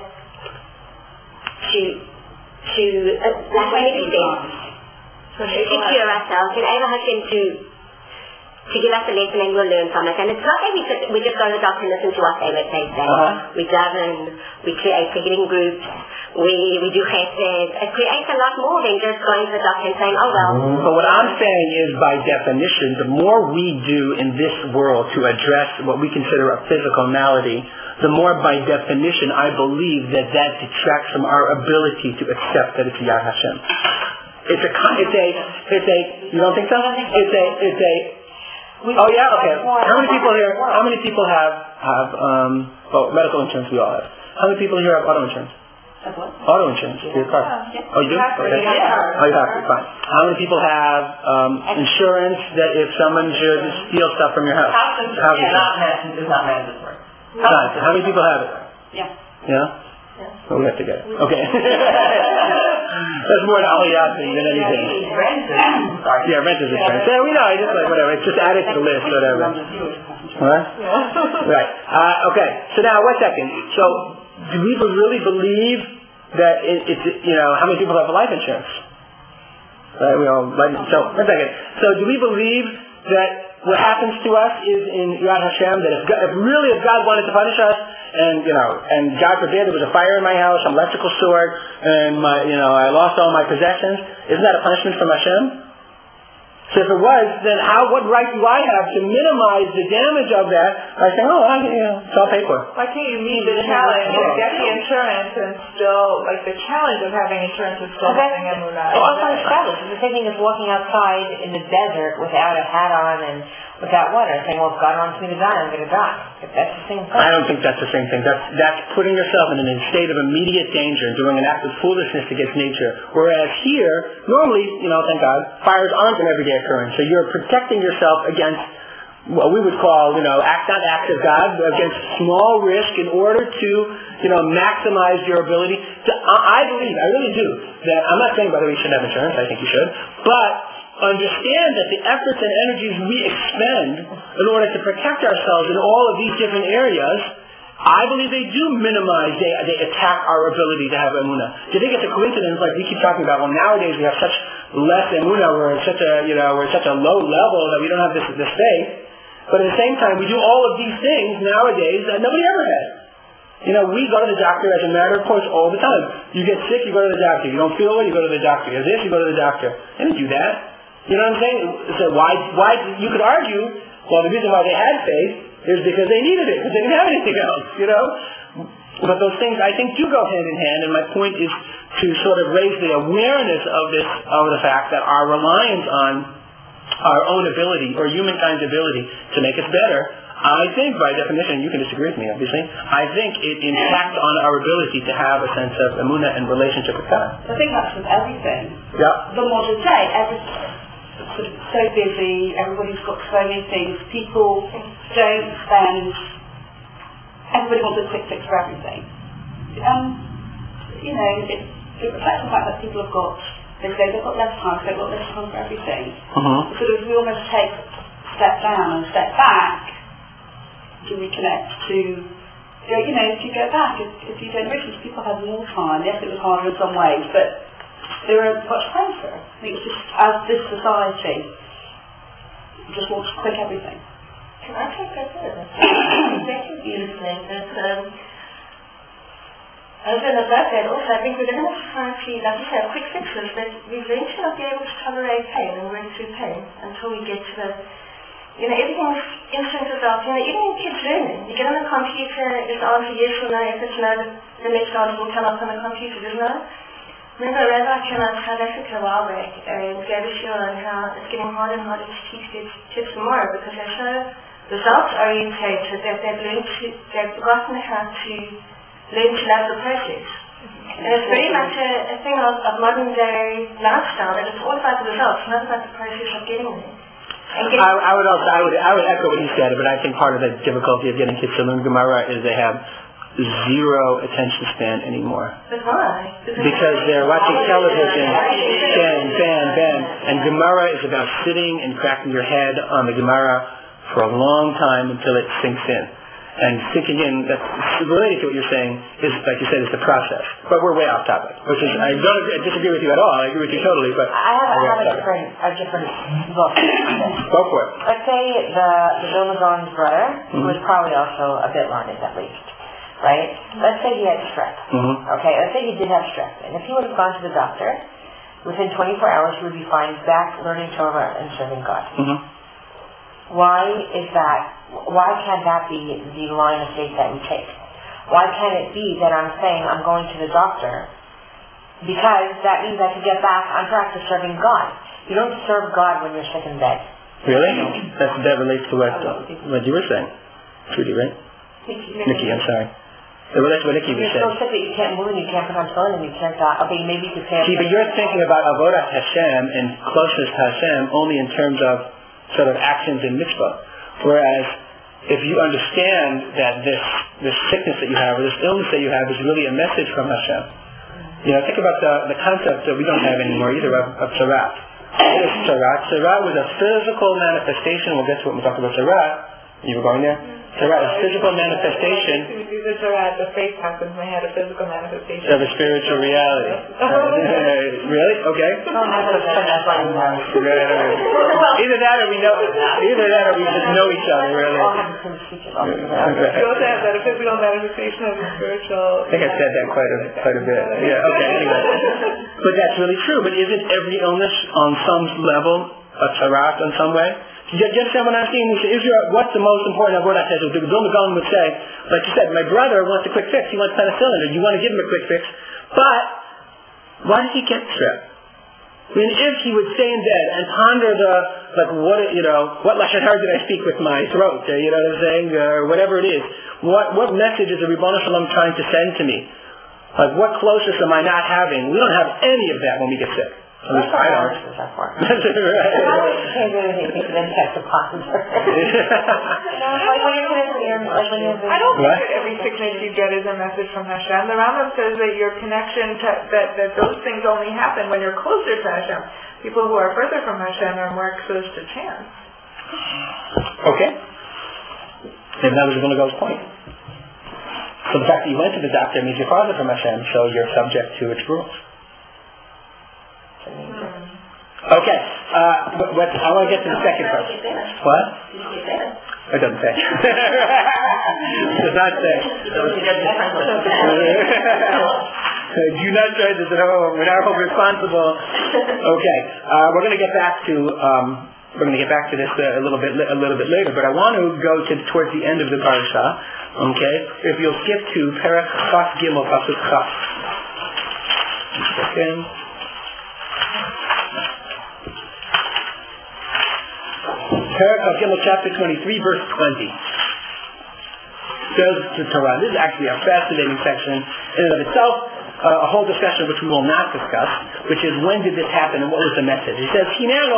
Speaker 5: to, to uh, like what it says, to secure ourselves, enable Hashem to to give us a lesson and we'll learn from it. And it's not that we just, we just go to the doctor and listen to what they would say.
Speaker 1: Uh-huh.
Speaker 5: We daven, we create forgiving groups, we we do chesed. It creates a lot more than just going to the doctor and saying, oh well.
Speaker 1: But what I'm saying is, by definition, the more we do in this world to address what we consider a physical malady, the more by definition I believe that that detracts from our ability to accept that it's Yad Hashem. It's a, it's a, it's a, you don't think so? It's a, it's a, oh yeah, okay. How many people here, how many people have, have, um, oh, medical insurance we all have. How many people here have auto insurance? Auto insurance for your car. Oh, you do? Okay. Oh, you have to, fine. How many people have, um, insurance that if someone should steal stuff from your house?
Speaker 2: House insurance is not mandatory.
Speaker 1: None. How many people have it?
Speaker 2: Yeah.
Speaker 1: Yeah? Well, we have to get it. Okay. That's more an aliyah thing than anything.
Speaker 2: Rent is, sorry.
Speaker 1: Yeah, rent is insurance. Yeah, we know. It's just like whatever. It's just added to the list, whatever. What? Right. Uh, okay. So now, one second. So, do we really believe that it, it's, you know, how many people have life insurance? Right. We all life. So, one second. So, do we believe that what happens to us is in Yad Hashem, that if, God, if really if God wanted to punish us, and you know, and God forbid there was a fire in my house, an electrical sword, and my, you know, I lost all my possessions, isn't that a punishment from Hashem? So if it was, then how? What right do I have to minimize the damage of that by saying, oh, I, you know, it's all paid for?
Speaker 6: Why can't you meet the challenge and get the insurance and still, like the challenge of having insurance is still having emunah?
Speaker 3: It's also established. It's the same thing as walking outside in the desert without a hat on and without water, saying, well, if God wants me to die, I'm going to die. If that's the same thing.
Speaker 1: I don't think that's the same thing. That's that's putting yourself in a state of immediate danger, doing an act of foolishness against nature. Whereas here, normally, you know, thank God, fires aren't an everyday occurrence. So you're protecting yourself against what we would call, you know, act not acts of God, against small risk in order to, you know, maximize your ability to, I, I believe, I really do, that I'm not saying whether we should have insurance, I think you should, but understand that the efforts and energies we expend in order to protect ourselves in all of these different areas, I believe they do minimize, they, they attack our ability to have emunah. Do you think it's a coincidence, like we keep talking about, well, nowadays we have such less emunah, we're at such a, you know, we're at such a low level that we don't have this, this faith, but at the same time we do all of these things nowadays that nobody ever had. You know, we go to the doctor as a matter of course all the time. You get sick, you go to the doctor. You don't feel well, you go to the doctor. You have this, you go to the doctor. They didn't do that. You know what I'm saying? So why, why, you could argue, well, the reason why they had faith is because they needed it, because they didn't have anything else, you know? But those things, I think, do go hand in hand, and my point is to sort of raise the awareness of this, of the fact that our reliance on our own ability, or humankind's ability, to make us better, I think, by definition, you can disagree with me, obviously, I think it impacts on our ability to have a sense of emunah and relationship with God.
Speaker 7: I think that's with everything.
Speaker 1: Yeah.
Speaker 7: The modern day, everything. Sort of so busy, everybody's got so many things, people don't spend, everybody wants a quick fix for everything. Um, you know, it, it reflects the fact that people have got, they say they've got less time, so they've got less time for everything.
Speaker 1: Uh-huh.
Speaker 7: Sort of, we almost take a step down and step back to reconnect to, you know, if you go back, if, if you don't notice, people had more time. Yes, it was harder in some ways, but they were much closer. I think it's just, as this society just wants quick everything.
Speaker 4: Can I take that further? Exactly beautifully. That, um, over and above that also, I think we're in a society, like you say, quick fixes, that we eventually not be able to tolerate pain and work through pain until we get to the, you know, everything's instant results. You know, even in kids learning, you get on the computer, it's answer yes or no, if it's no, the next answer will come up on the computer, doesn't it? Remember, a rabbi came out of South Africa a while back and gave a show on how it's getting harder and harder to teach kids, kids tomorrow because they're so results orientated that they've learned to, they've forgotten how to learn to love the process. And it's very much a, a thing of, of modern day lifestyle, that it's all about the results, not about the process of getting there. Getting
Speaker 1: I, I would also, I would, I would echo what you said, but I think part of the difficulty of getting kids to learn Gemara is they have zero attention span anymore.
Speaker 4: But why?
Speaker 1: Because they're watching television, bam, bam, bam, and Gemara is about sitting and cracking your head on the Gemara for a long time until it sinks in. And sinking in, that's related to what you're saying, is, like you said, is the process. But we're way off topic, which is, I don't agree, I disagree with you at all, I agree with you totally, but...
Speaker 3: I have, I have a different, a different look on this.
Speaker 1: Go for it.
Speaker 3: Let's say the, the Vilna Gaon's brother,
Speaker 1: Mm-hmm.
Speaker 3: who was probably also a bit learned at least, right? Let's say he had strep.
Speaker 1: Mm-hmm.
Speaker 3: Okay, let's say he did have strep. And if he would have gone to the doctor, within twenty-four hours he would be fine back learning Torah and serving God.
Speaker 1: Mm-hmm.
Speaker 3: Why is that? Why can't that be the line of faith that we take? Why can't it be that I'm saying I'm going to the doctor because that means I can get back on track to serving God? You don't serve God when you're sick in bed.
Speaker 1: Really? That's, that relates to what, uh, what you were saying. Trudy, right? Nikki, I'm sorry. It relates to what Nikki was
Speaker 3: You're
Speaker 1: saying.
Speaker 3: so sick that you can't move and you can't put on clothing and you can't die. Okay, maybe you could say...
Speaker 1: See, but you're thinking about Avodat Hashem and closeness to Hashem only in terms of sort of actions in mitzvah. Whereas, if you understand that this this sickness that you have, or this illness that you have, is really a message from Hashem. You know, think about the, the concept that we don't have anymore either of, of Tzaraat. What is Tzaraat? Tzaraat was a physical manifestation. We'll get to it when we talk about Tzaraat. You were going there? Tzaraat is physical manifestation.
Speaker 6: We do the Tzaraat, the faith happens when they had a physical manifestation.
Speaker 1: Of a spiritual reality. Really? Okay. Either that or we know, either that or we just know each other, really.
Speaker 6: We also have that, a physical manifestation of the spiritual...
Speaker 1: I think I said that quite a, quite a bit. Yeah, okay, anyway. But that's really true. But isn't every illness on some level a tzaraat in some way? Do you understand what I'm saying? We say, Israel, what's the most important of what I said? The Vilna Gaon would say, like you said, my brother wants a quick fix. He wants penicillin. You want to give him a quick fix. But why did he get strep? I mean, if he would stay in bed and ponder the, like, what, you know, what lashon hara did I speak with my throat? Uh, you know what I'm saying? Or uh, whatever it is. What what message is the Ribono Shel Olam trying to send to me? Like, what closeness am I not having? We don't have any of that when we get sick. At least I don't.
Speaker 3: That's right. Then check the positive.
Speaker 6: I don't think that every sickness you get is a message from Hashem. The Rambam says that your connection, to, that, that those things only happen when you're closer to Hashem. People who are further from Hashem are more exposed to chance.
Speaker 1: Okay. And that was going to go his point. So the fact that you went to the doctor means you're farther from Hashem, so you're subject to its rules. Okay, uh, what, what, I want to get to the second question. What? It doesn't say. It does not say. Do not try this at home. We're not home responsible. Okay, uh, we're going to get back to um, we're going to get back to this uh, a little bit a little bit later. But I want to go to towards the end of the parasha. Okay, if you'll skip to Perek Chaf Gimel Pasuk Chaf. Second. Perek Gimel chapter twenty-three, verse twenty. Says the Torah. This is actually a fascinating section in and of itself. Uh, a whole discussion which we will not discuss, which is when did this happen and what was the message. It says,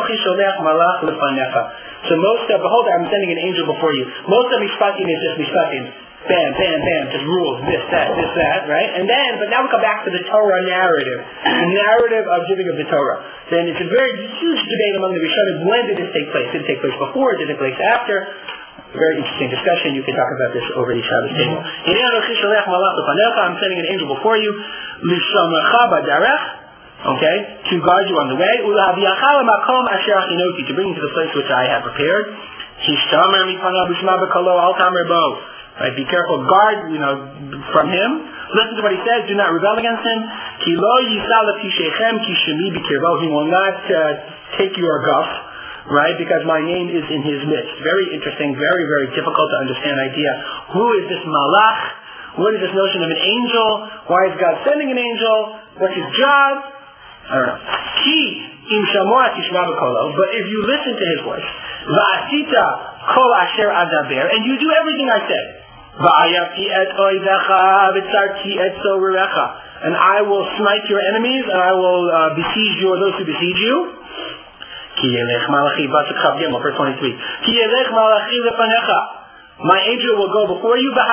Speaker 1: so most of, behold, I'm sending an angel before you. Most of mishpatim is just mishpatim. Bam, bam, bam, just rules, this, that, this, that, right? And then, but now we come back to the Torah narrative, the narrative of giving of the Torah. Then it's a very huge debate among the Rishonim. When did this take place? Did it take place before? Did it take place after? Very interesting discussion. You can talk about this over the Shabbos table. I'm sending an angel before you, okay, to guard you on the way, to bring you to the place which I have prepared. Right, be careful, guard, you know, from him. Listen to what he says. Do not rebel against him. He will not uh, take your guff. Right, because my name is in his midst. Very interesting, very, very difficult to understand idea. Who is this malach? What is this notion of an angel? Why is God sending an angel? What's his job? I don't know. Ki im shamoa tishma b'kolo. But if you listen to his voice, va'asita kol asher adaber, and you do everything I said, va'ayavti et oidecha v'tzarti et sorerecha, and I will smite your enemies, and I will uh, besiege you, those who besiege you. Verse twenty-three. My angel will go before you. And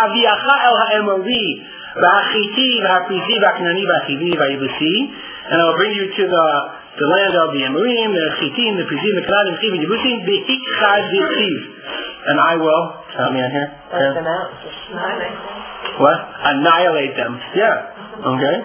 Speaker 1: I will bring you to the the land of the Amorim, the Chitim, the Prizim, the Kananim, the Chiv, and Yebusim, the Hikchad, and I will, help me on here.
Speaker 3: Let them out.
Speaker 1: What? Annihilate them. Yeah. Okay.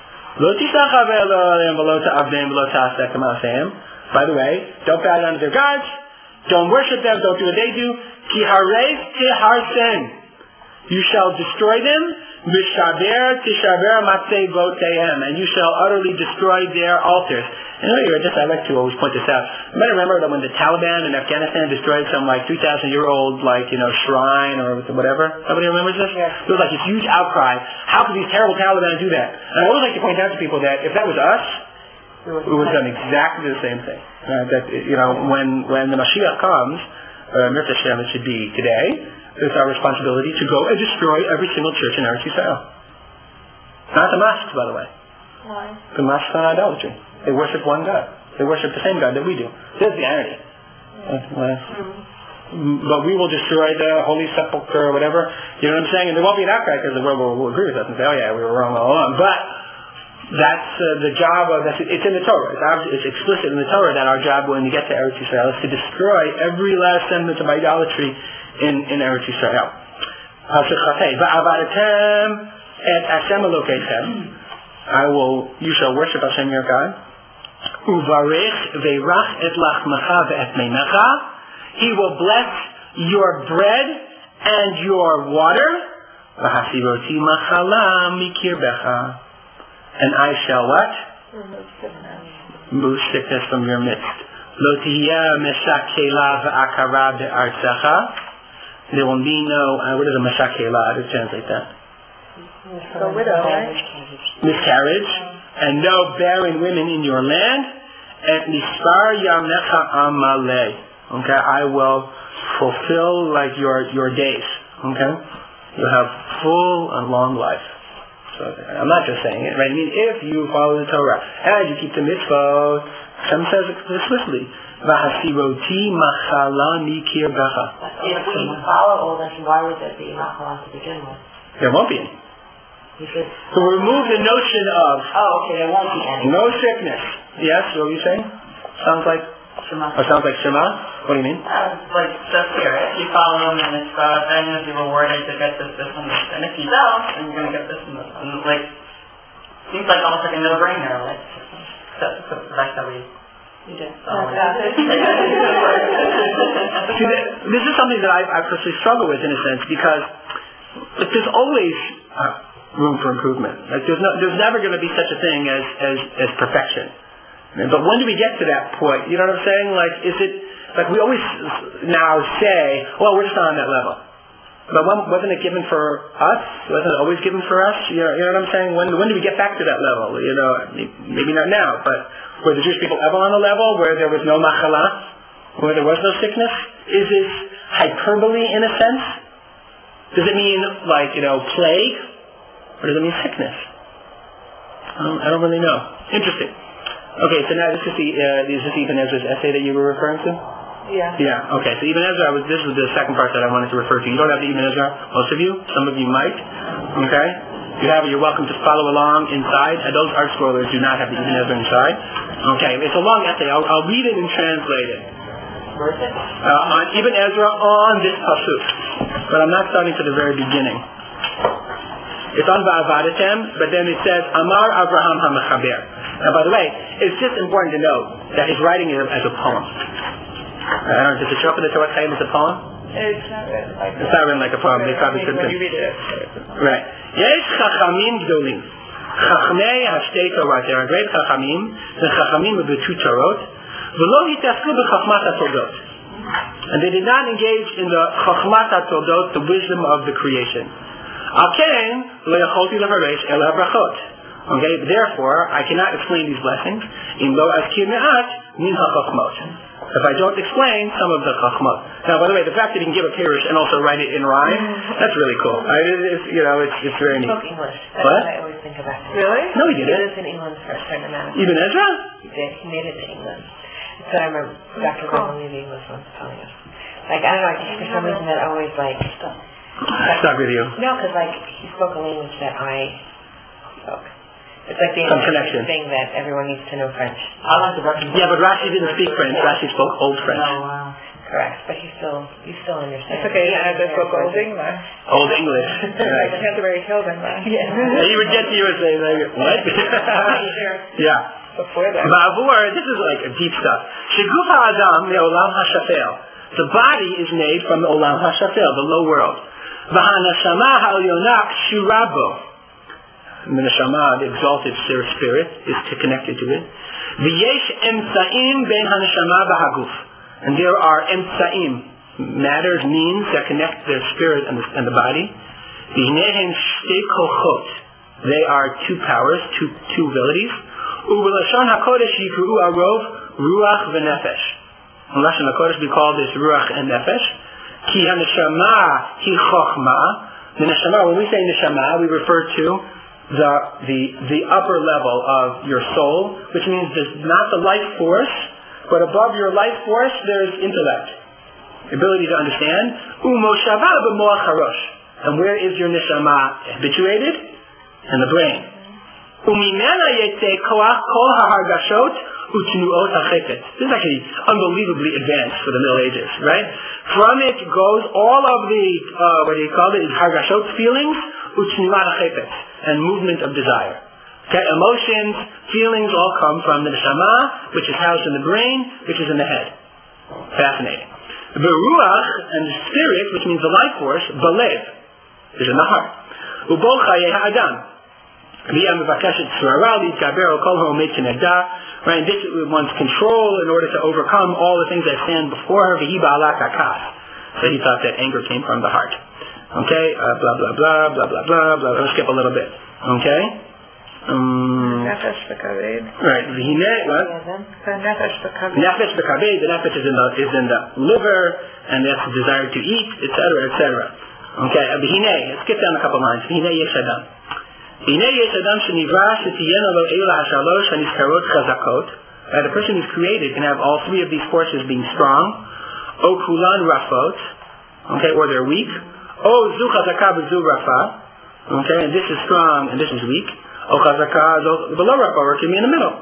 Speaker 1: By the way, don't bow down to their gods. Don't worship them. Don't do what they do. Ki hareis tiharsen. You shall destroy them. Mishaber tishaber matzei votehem. And you shall utterly destroy their altars. And earlier, just I like to always point this out. You might remember that when the Taliban in Afghanistan destroyed some like three thousand year old like you know shrine or whatever. Somebody remembers this?
Speaker 3: Yes.
Speaker 1: There was like this huge outcry. How could these terrible Taliban do that? And I always like to point out to people that if that was us, we would have done exactly the same thing. Uh, that you know, when when the Mashiach comes, uh, Mirta Shem, it should be today. It's our responsibility to go and destroy every single church in Eretz Yisrael. Not the mosques, by the way.
Speaker 4: Why?
Speaker 1: The mosques are idolatry. They worship one God. They worship the same God that we do. There's the irony. Uh, mm. But we will destroy the Holy Sepulchre or whatever. You know what I'm saying? And there won't be an outcry because the world will, will agree with us and say, oh yeah, we were wrong all along. But that's uh, the job of, that's, it's in the Torah. It's, obviously, it's explicit in the Torah that our job when we get to Eretz Yisrael is to destroy every last semblance of idolatry in, in Eretz Yisrael. I will, you shall worship Hashem your God. Uvarech ve'rach et lachmecha ve'et meimecha. He will bless your bread and your water. V'hasiroti machala mikirbecha. And I shall what? Remove sickness from your midst. Lo tihiyeh meshakela v'akara be'artzecha. There will be no, uh, what is a meshakela? How do you translate that?
Speaker 4: The widow, right?
Speaker 1: Miscarriage. And no barren women in your land. And nispar yamecha amalei. Okay, I will fulfill like your your days. Okay, you have full and long life. So I'm not just saying it, right? I mean, if you follow the Torah and you keep the mitzvot, Hashem says explicitly, "V'hasiroti machala mikir becha."
Speaker 3: If we follow all this, why would there be machala to begin with?
Speaker 1: There won't be any.
Speaker 3: Because
Speaker 1: So remove the notion of
Speaker 3: oh, okay, there won't be any.
Speaker 1: no sickness. Yes, what were you saying? Sounds like
Speaker 2: Shema.
Speaker 1: or sounds like Shema. What do you mean?
Speaker 2: Uh, like just here, if you follow him and it's uh, then you'll be rewarded to get this, this, and this. And if you don't, then you're going to get this and this. And like, seems like almost like a no-brainer, like, except for the fact that we.
Speaker 7: You do.
Speaker 2: Oh,
Speaker 1: See, this is something that I, I personally struggle with in a sense because like, there's always uh, room for improvement. Like there's no, there's never going to be such a thing as, as, as perfection. But when do we get to that point? You know what I'm saying? Like, is it like we always now say, "Well, we're just not on that level." But when, wasn't it given for us? Wasn't it always given for us? You know, you know what I'm saying? When when do we get back to that level? You know, maybe not now, but were the Jewish people ever on a level where there was no machala, where there was no sickness? Is this hyperbole in a sense? Does it mean like you know plague, or does it mean sickness? I don't, I don't really know. Interesting. Okay, so now this is the uh, this is Ibn Ezra's essay that you were referring to?
Speaker 6: Yeah.
Speaker 1: Yeah, okay. So Ibn Ezra, was, this was the second part that I wanted to refer to. You don't have the Ibn Ezra, most of you. Some of you might. Okay? If you have it, you're welcome to follow along inside. And those art scrollers do not have the Ibn Ezra inside. Okay, it's a long essay. I'll, I'll read it and translate it. Uh, on Ibn Ezra on this pasuk. But I'm not starting to the very beginning. It's on Va'avadatem, but then it says, Amar Avraham HaMechaber. Now, by the way, it's just important to note that he's writing it as a poem. I don't know, does it show up in the Torah Chaim as a poem?
Speaker 6: It's not written like
Speaker 1: It's not written like a poem. They probably couldn't.
Speaker 6: When you read it.
Speaker 1: Right. Yesh Chachamim Gdolim. Chachmei Hashtei Torah. There are great Chachamim. The Chachamim of the two Torot. V'lo hitasku b'chachmat HaToldot. And they did not engage in the Chachmat HaToldot, the wisdom of the creation. Alken lo yacholti levaresh el habrachot. Okay, therefore I cannot explain these blessings in lo azkir me'at min hachachmot. if I don't explain some of the chachmot. Now, by the way, the fact that he can give a pirush and also write it in rhyme, that's really cool. I, it's, you know, it's, it's very neat.
Speaker 3: He spoke English. That's
Speaker 1: What?
Speaker 3: what I always think about him.
Speaker 6: Really?
Speaker 1: No, he
Speaker 3: He
Speaker 1: didn't.
Speaker 3: lived in England for a certain amount of time.
Speaker 1: Ibn Ezra?
Speaker 3: He did. He made it to England. That's what I remember Doctor
Speaker 6: Cool.
Speaker 3: Gordon Levy was once telling us. Like, I don't know, just for some reason that always, like...
Speaker 1: Stuck with you.
Speaker 3: No, because, like, he spoke a language that I spoke. It's like the
Speaker 1: Some connection.
Speaker 3: thing that everyone needs to know French.
Speaker 2: I like the Russian.
Speaker 1: Yeah, but Rashi didn't speak French. Rashi spoke Old French.
Speaker 2: No, wow.
Speaker 3: Correct. But you still, you still understand.
Speaker 6: It's okay,
Speaker 3: You
Speaker 6: I just spoke
Speaker 3: understand
Speaker 6: Old
Speaker 3: French.
Speaker 6: English.
Speaker 1: Old English.
Speaker 6: Like
Speaker 1: Right.
Speaker 6: Canterbury Tales English.
Speaker 3: Yeah.
Speaker 1: Yeah, he would get to you and say, like, what? Yeah.
Speaker 6: Before that.
Speaker 1: Ba'avur, this is like deep stuff. Sheguf ha'adam me'olam ha'shafel. The body is made from the olam ha'shafel, the low world. V'hanashama ha'elyonah shurabo. The neshama, the exalted spirit, is connected to it. V'yesh emtsaim ben haneshama v'haguf. And there are emtsaim, matters, means that connect the spirit and the, and the body. V'hinehem shtei kochot. They are two powers, two, two abilities. U'b'lashon hakodesh yikru arov ruach v'nefesh. In Lashon hakodesh we call this ruach and nefesh. Ki haneshama hi chochma. The neshama, when we say neshama, we refer to the the the upper level of your soul, which means there's not the life force, but above your life force there's intellect, ability to understand. U'moshava b'moach harosh. And where is your neshama habituated? In the brain. Umimena yetze koach kol ha'hargashot u'tnuot ha'chefet. This is actually unbelievably advanced for the Middle Ages, right? From it goes all of the, uh, what do you call it, hargashot, feelings, u'tnuot ha'chefet, and movement of desire. Okay, emotions, feelings all come from the neshama, which is housed in the brain, which is in the head. Fascinating. The ruach, and the spirit, which means the life force, balev, is in the heart. Ubo chaye ha'adam. Right, and this wants control in order to overcome all the things that stand before her. So he thought that anger came from the heart. Okay, uh, blah blah blah blah blah blah blah. Let's skip a little bit. Okay. Um,
Speaker 6: Nefesh v'kaved.
Speaker 1: right. What?
Speaker 6: Nefesh v'kaved.
Speaker 1: Nefesh v'kaved. The nefesh is in the is in the liver, and that's the desire to eat, et cetera, et cetera. Okay. V'hinei. Let's skip down a couple lines. V'hinei yesh adam. Right, the person who's created can have all three of these forces being strong. O kulan rafot, okay, or they're weak. O zu chazaka v'zu rafa, okay, and this is strong and this is weak. O chazaka below rafa, or it can be in the middle.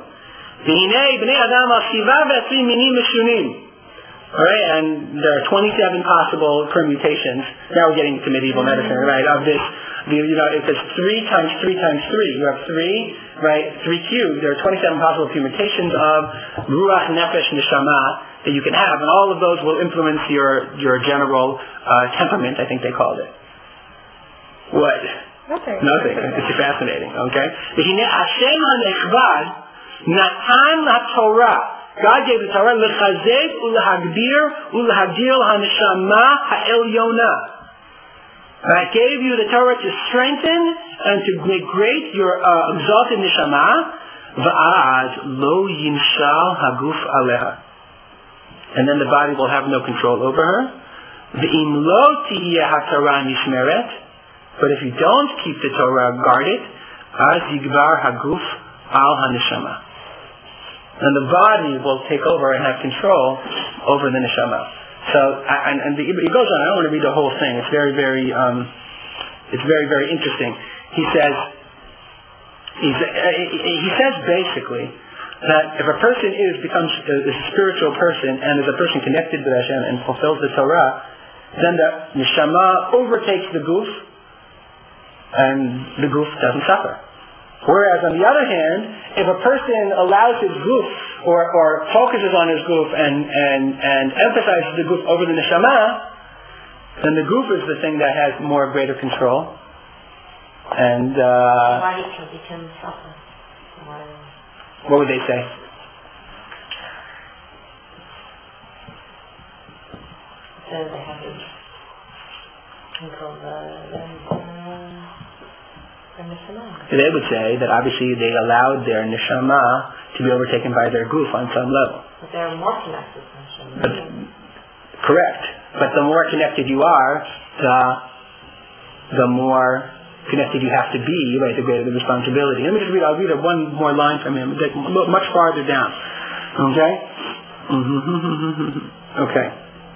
Speaker 1: Alright, and there are twenty-seven possible permutations. Now we're getting to medieval medicine, right, of this. The, you know, if it's three times three times three, you have three, right, three cubed. There are twenty-seven possible permutations of ruach, nefesh, neshama that you can have, and all of those will influence your your general uh, temperament. I think they called it. What?
Speaker 6: Nothing.
Speaker 1: Nothing. It's fascinating. Okay. Hashem hanechbad natan laTorah. God gave the Torah lechazek ulehagdir ulehagdil haneshama ha'elyona. I gave you the Torah to strengthen and to make great your uh, exalted neshama. Va'az lo yimshal haguf aleha. And then the body will have no control over her. V'im lo tiyeh haTorah nishmeret. But if you don't keep the Torah guarded, az yigbar haguf al haneshama. And the body will take over and have control over the neshama. So, and, and the, it goes on. I don't want to read the whole thing. It's very, very, um, it's very, very interesting. He says, he's, uh, he says basically that if a person is becomes a, a spiritual person and is a person connected to Hashem and fulfills the Torah, then the neshama overtakes the guf, and the guf doesn't suffer. Whereas on the other hand, if a person allows his guf or, or focuses on his guf and, and, and emphasizes the guf over the neshama, then the guf is the thing that has more greater control. And uh,
Speaker 3: body can become suffer.
Speaker 1: What would they say?
Speaker 3: So they have to control the, the
Speaker 1: They would say that obviously they allowed their neshama to be overtaken by their goof on some level.
Speaker 3: But they're more connected to neshama.
Speaker 1: But, correct. But the more connected you are, the the more connected you have to be, right, the greater the responsibility. Let me just read, I'll read one more line from him, much farther down. Okay? Okay.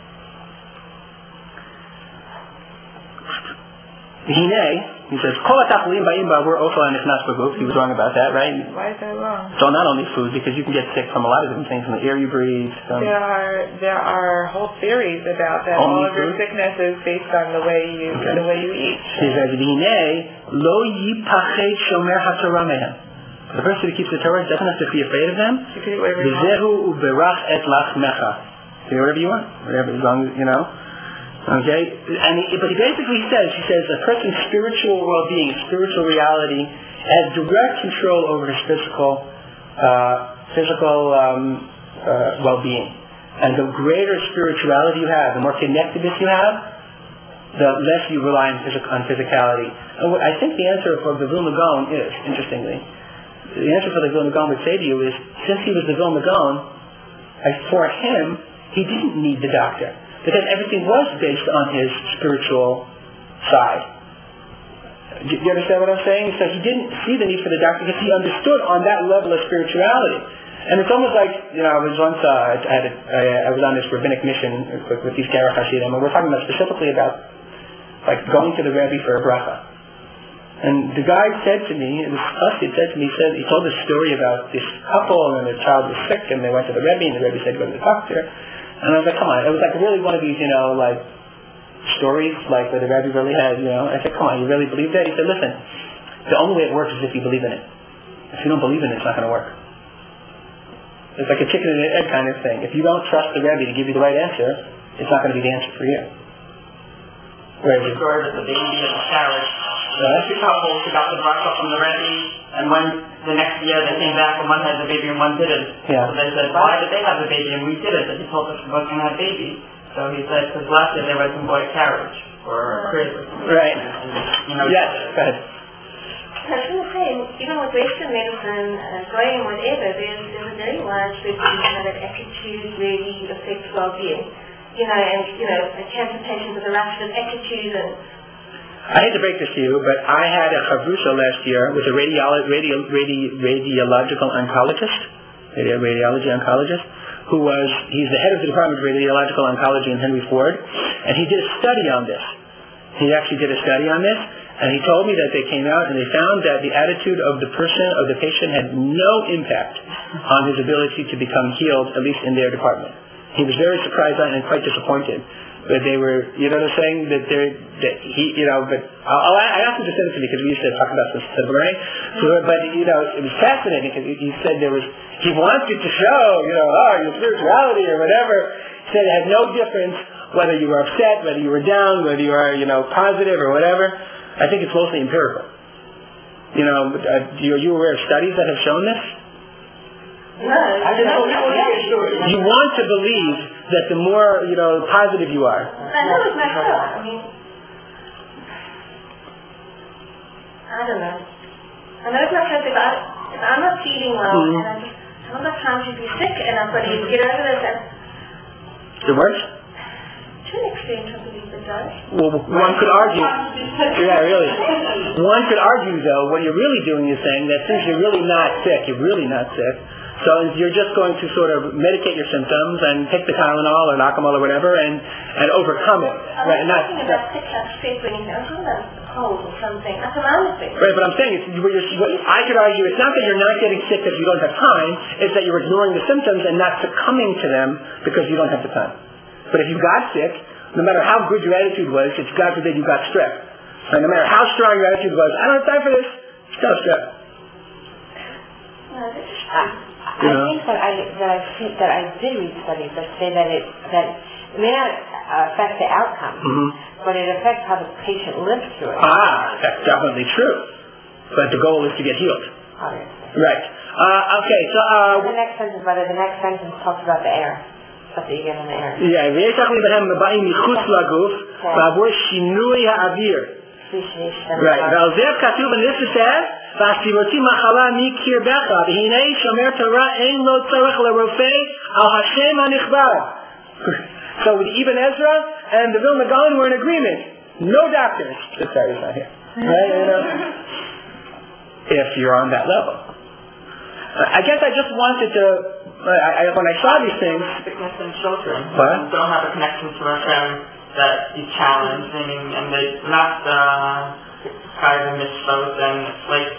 Speaker 1: Hine, he says, Kol ha'tachlim ba'im ba'avur ochel ha'nichnas b'guf. He was wrong about that, right?
Speaker 6: Why is that wrong?
Speaker 1: So not only food, because you can get sick from a lot of different things, from the air you breathe. From
Speaker 6: there are there are whole theories about that. All of your sickness is based on the way you okay. the way you eat.
Speaker 1: He says, Hine lo yipachet shomer haTorah mehem. The person who keeps the Torah doesn't have to be afraid of them. V'zehu uberach et lachmecha. Say whatever you want, whatever, as long as you know. Okay, and he, but he basically says, he says, a person's spiritual well-being, spiritual reality, has direct control over his physical, uh, physical um, uh, well-being. And the greater spirituality you have, the more connectedness you have, the less you rely on, physical, on physicality. And what I think the answer for the Vilna Gaon is, interestingly, the answer for the Vilna Gaon would say to you is, since he was the Vilna Gaon, for him, he didn't need the doctor. Because everything was based on his spiritual side. Do you understand what I'm saying? So he didn't see the need for the doctor because he understood on that level of spirituality. And it's almost like, you know, I was once, uh, I, had a, I, I was on this rabbinic mission with, with these Karach Hasidim, and we're talking about specifically about, like, going to the Rebbe for a bracha. And the guy said to me, this Chassid said to me, he said, he told a story about this couple, and their child was sick, and they went to the Rebbe, and the Rebbe said, go to the doctor. And I was like, come on. It was like really one of these, you know, like, stories, like, where the Rebbe really had, you know. I said, come on, you really believe that? He said, listen, the only way it works is if you believe in it. If you don't believe in it, it's not going to work. It's like a chicken and an egg kind of thing. If you don't trust the Rebbe to give you the right answer, it's not going to be the answer for you.
Speaker 2: Whereas the story with the baby and the carriage, the two couples who got the bracha from the Rebbe, and when the next year they came back and one had the baby and one didn't.
Speaker 1: Yeah.
Speaker 2: So they said, why did they have the baby and we didn't? And he told us we both going to have babies. So he said, because last year they were some boy a carriage or crazy.
Speaker 1: Right.
Speaker 2: You know,
Speaker 1: yes, go ahead.
Speaker 4: I was going to say, even with Western medicine, uh, going whatever, there's, there's a very widespread belief that attitude really affects well-being. You know, and, you know, a cancer patient with a ruptured attitude and...
Speaker 1: I hate to break this to you, but I had a chavrusa last year with a radiolo- radio- radi- radiological oncologist, radio- radiology oncologist, who was, he's the head of the Department of Radiological Oncology in Henry Ford, and he did a study on this. He actually did a study on this, and he told me that they came out and they found that the attitude of the person, of the patient, had no impact on his ability to become healed, at least in their department. He was very surprised and quite disappointed. But they were, you know what I'm saying? That they're, that he, you know, but I'll, I asked him to send it to me because we used to talk about this, right? So, but, you know, it was fascinating because he said there was, he wanted to show, you know, oh, your spirituality or whatever. He said it had no difference whether you were upset, whether you were down, whether you were, you know, positive or whatever. I think it's mostly empirical. You know, uh, you, are you aware of studies that have shown this?
Speaker 4: No, I don't know.
Speaker 1: You want to believe that the more, you know, positive you are.
Speaker 4: I know it's not true. I mean, I don't know. I know it's not true if, I, if I'm not feeling well mm-hmm. and I'm just, I'm not trying to be sick and I've got to get over this. And
Speaker 1: it works?
Speaker 4: To an extent, I believe it does.
Speaker 1: Well, one could argue. Yeah, really. One could argue, though, what you're really doing is saying that since you're really not sick, you're really not sick, so you're just going to sort of medicate your symptoms and take the Tylenol or Lacamol or whatever and, and overcome it.
Speaker 4: I'm
Speaker 1: right,
Speaker 4: not talking about sick like sick or anything. I'm talking about a cold or something. That's what I'm saying.
Speaker 1: Right, but I'm saying, it's, what you're, what, I could argue it's not that you're not getting sick because you don't have time, it's that you're ignoring the symptoms and not succumbing to them because you don't have the time. But if you got sick, no matter how good your attitude was, it's God forbid you got strep. Right, no matter how strong your attitude was, I don't have time for this, still strep.
Speaker 4: No, this is
Speaker 3: true. I you know? think that I that I think that I did read studies that say that it that it may not uh, affect the outcome, mm-hmm. but it affects how the patient lives through it.
Speaker 1: Ah, that's definitely true. But the goal is to get healed.
Speaker 3: Obviously.
Speaker 1: Right. Uh, okay. So uh,
Speaker 3: the next sentence, brother. The next sentence talks about the air. Stuff that you get in the air.
Speaker 1: Yeah. ויש לך מבהם מבאים מחוץ לגוף, בעבור שינוי האוויר Right. ועל זה כתוב, and this it says, והסיבותי מחלה מקרבך, והנה שומר תורה אין לו צורך לרופא על השם הנכבד. So with Ibn Ezra and the Vilna Gaon were in agreement. No doctors. Sorry, it's not here. Right? You know? If you're on that level. I guess I just wanted to, I, I, when I saw these things...
Speaker 2: Sickness in children.
Speaker 1: What?
Speaker 2: Don't have a connection to Hashem that you challenge, meaning, and they're not uh, kind of mitzvot, then it's like,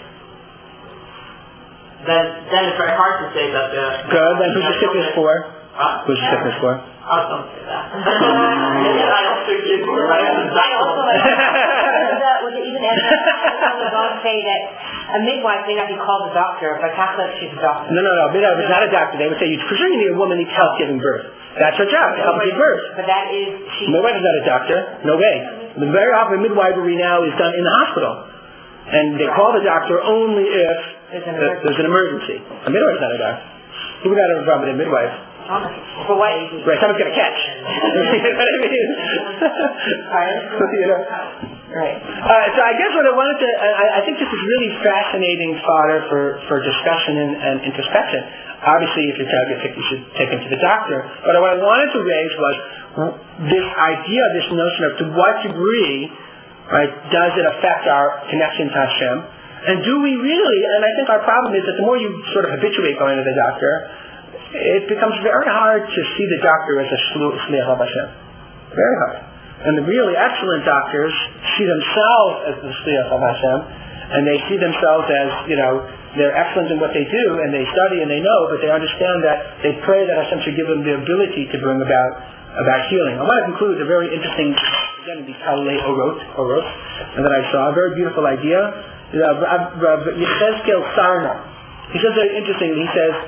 Speaker 2: then, then it's very hard to say that the...
Speaker 1: Good, then who's the sickness for?
Speaker 2: Huh?
Speaker 1: Who's the sickness for?
Speaker 2: Oh, don't say that. I don't think you do, right?
Speaker 3: I also like was it even Ezra God say that a midwife may not be called a doctor, but Catholic she's a doctor.
Speaker 1: No, no, no. Midwife is not a doctor. They would say, for sure you need a woman who needs help giving birth. That's her job, to help give birth.
Speaker 3: But that is... She,
Speaker 1: midwife is not a doctor. No way. Very often midwifery now is done in the hospital. And they call the doctor only if
Speaker 3: there's an
Speaker 1: emergency. There's an emergency. A midwife is not a doctor. Who got a problem with a midwife?
Speaker 3: For what?
Speaker 1: Right, someone's going to catch. You know what I mean? You know?
Speaker 3: Right.
Speaker 1: Uh, so I guess what I wanted to, I, I think this is really fascinating fodder for, for discussion and, and introspection. Obviously, if your child gets sick, you should take him to the doctor. But what I wanted to raise was this idea, this notion of to what degree, right, does it affect our connection to Hashem? And do we really, and I think our problem is that the more you sort of habituate going to the doctor, it becomes very hard to see the doctor as a shliach of Hashem. Very hard. And the really excellent doctors see themselves as the shliach of Hashem, and they see themselves as, you know, they're excellent in what they do, and they study and they know, but they understand that they pray that Hashem should give them the ability to bring about about healing. I want to conclude with a very interesting, again, the Kalei Orot, Orot, and that I saw, a very beautiful idea. Yechezkel Sarna. He says very interestingly, he says,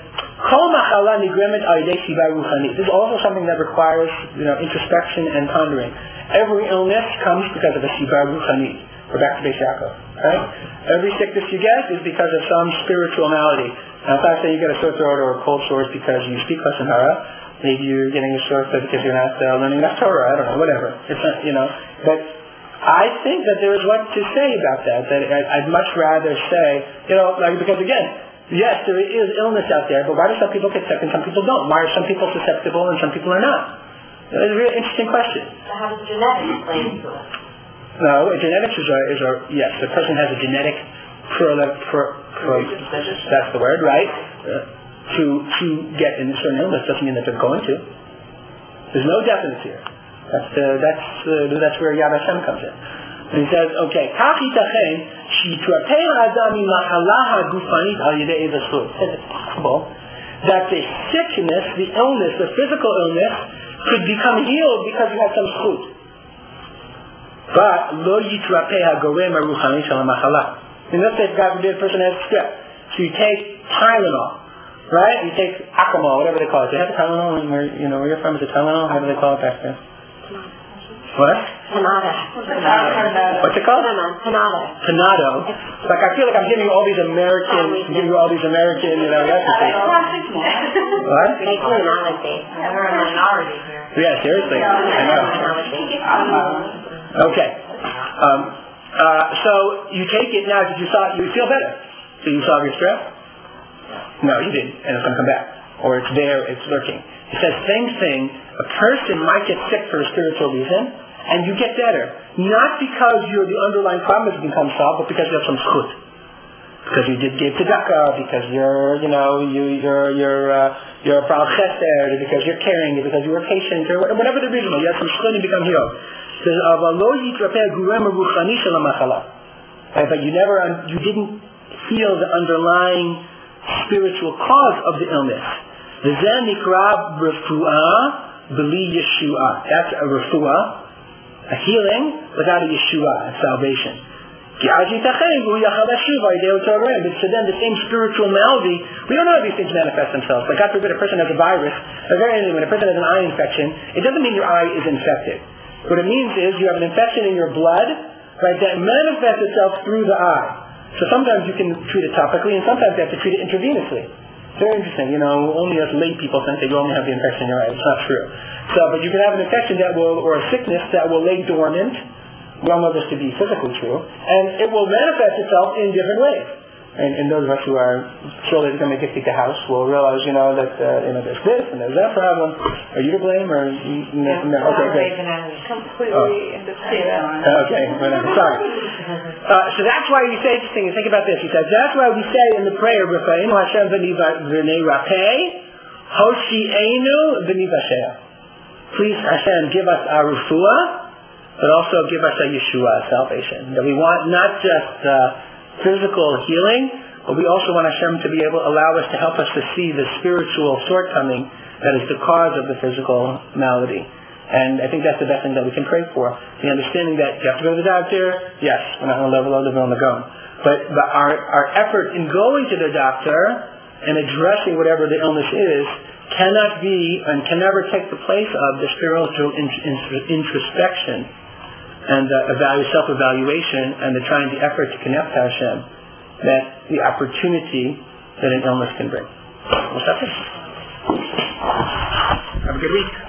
Speaker 1: this is also something that requires, you know, introspection and pondering. Every illness comes because of a siba ruchanit. We're back to Beis Yaakov, right? Every sickness you get is because of some spiritual malady. Now, it's not saying you get a sore throat or a cold sores because you speak Lashon Hara. Maybe you're getting a sore throat because you're not uh, learning enough Torah. I don't know, whatever. It's not, you know. But I think that there is what to say about that. That I'd much rather say, you know, like, because again, yes, there is illness out there, but why do some people get sick and some people don't? Why are some people susceptible and some people are not? It's a really interesting question.
Speaker 3: So how does genetics play into it?
Speaker 1: No, genetics is a, is a yes, the person has a genetic pro, pro, pro that's the word, right? Uh, to to get in a certain illness doesn't mean that they're going to. There's no definite here. That's the, that's uh, that's where Yad Hashem comes in. And he says, okay, Kach yitachen shitrapei ha'adam mimachala ha'gufanit al yidei evasud. It's possible that the sickness, the illness, the physical illness, could become healed because you have some schut. But lo yitrapei ha'gorem ha'ruchani shel ha'machala. And let's say, God forbid, a person has strep. So you take Tylenol, right? You take Acamol, whatever they call it. Do you have Tylenol? Where, you know, where you're from, is it Tylenol? How do they call it back there? What?
Speaker 3: Panada.
Speaker 1: What's it called?
Speaker 3: Panado.
Speaker 1: Panado. Like, I feel like I'm giving you all these American, I'm giving you all these American, you know, recipes. What?
Speaker 3: Make you an allergy.
Speaker 2: We're a minority here.
Speaker 1: Yeah, seriously. I know. Okay. Um, uh, so, you take it now, did you saw, you feel better. So you solve your stress? No, you didn't. And it's going to come back. Or it's there, it's lurking. He says, same thing, a person might get sick for a spiritual reason, and you get better. Not because you're, the underlying problem has become solved, but because you have some schut. Because you did give tzedakah, because you're, you know, you, you're, you're, uh, you're a ba'al chesed, or because you're caring, or because you were patient, or whatever the reason, you have some schut and you become healed. He says, but you never, you didn't feel the underlying spiritual cause of the illness. V'zeh nikra refuah b'li yeshua. That's a refuah, a healing without a yeshua, a salvation. But so then the same spiritual malady, we don't know how these things manifest themselves. Like, God forbid, a person has a virus, or very when a person has an eye infection, it doesn't mean your eye is infected. What it means is you have an infection in your blood, right, that manifests itself through the eye. So sometimes you can treat it topically, and sometimes you have to treat it intravenously. Very interesting. You know, only us lay people think that you only have the infection in your eye. It's not true. So, but you can have an infection that will, or a sickness that will lay dormant,
Speaker 8: We all know this to be physically true. And it will manifest itself in different ways. And, and those of us who are slowly becoming addicted to house will realize, you know, that, uh, you know, there's this and there's that problem. Are you to blame or... You,
Speaker 6: yeah,
Speaker 8: no, okay, great.
Speaker 6: Completely
Speaker 8: oh.
Speaker 6: independent.
Speaker 8: Okay, whatever. Sorry. Uh, so that's why we say, just think, think about this. He says, that's why we say in the prayer, Rafa'inu Hashem v'nei rapeh, Hoshi'enu v'nei vashea. Please, Hashem, give us our refuah, but also give us a Yeshua, salvation. That we want not just uh, physical healing, but we also want Hashem to be able to allow us to help us to see the spiritual shortcoming that is the cause of the physical malady. And I think that's the best thing that we can pray for. The understanding that you have to go to the doctor, yes, we're not going to level out the on the go. But, but our, our effort in going to the doctor and addressing whatever the illness is cannot be and can never take the place of the spiritual introspection and the evalu- self-evaluation and the trying the effort to connect to Hashem, that the opportunity that an illness can bring. What's that? Have a good week.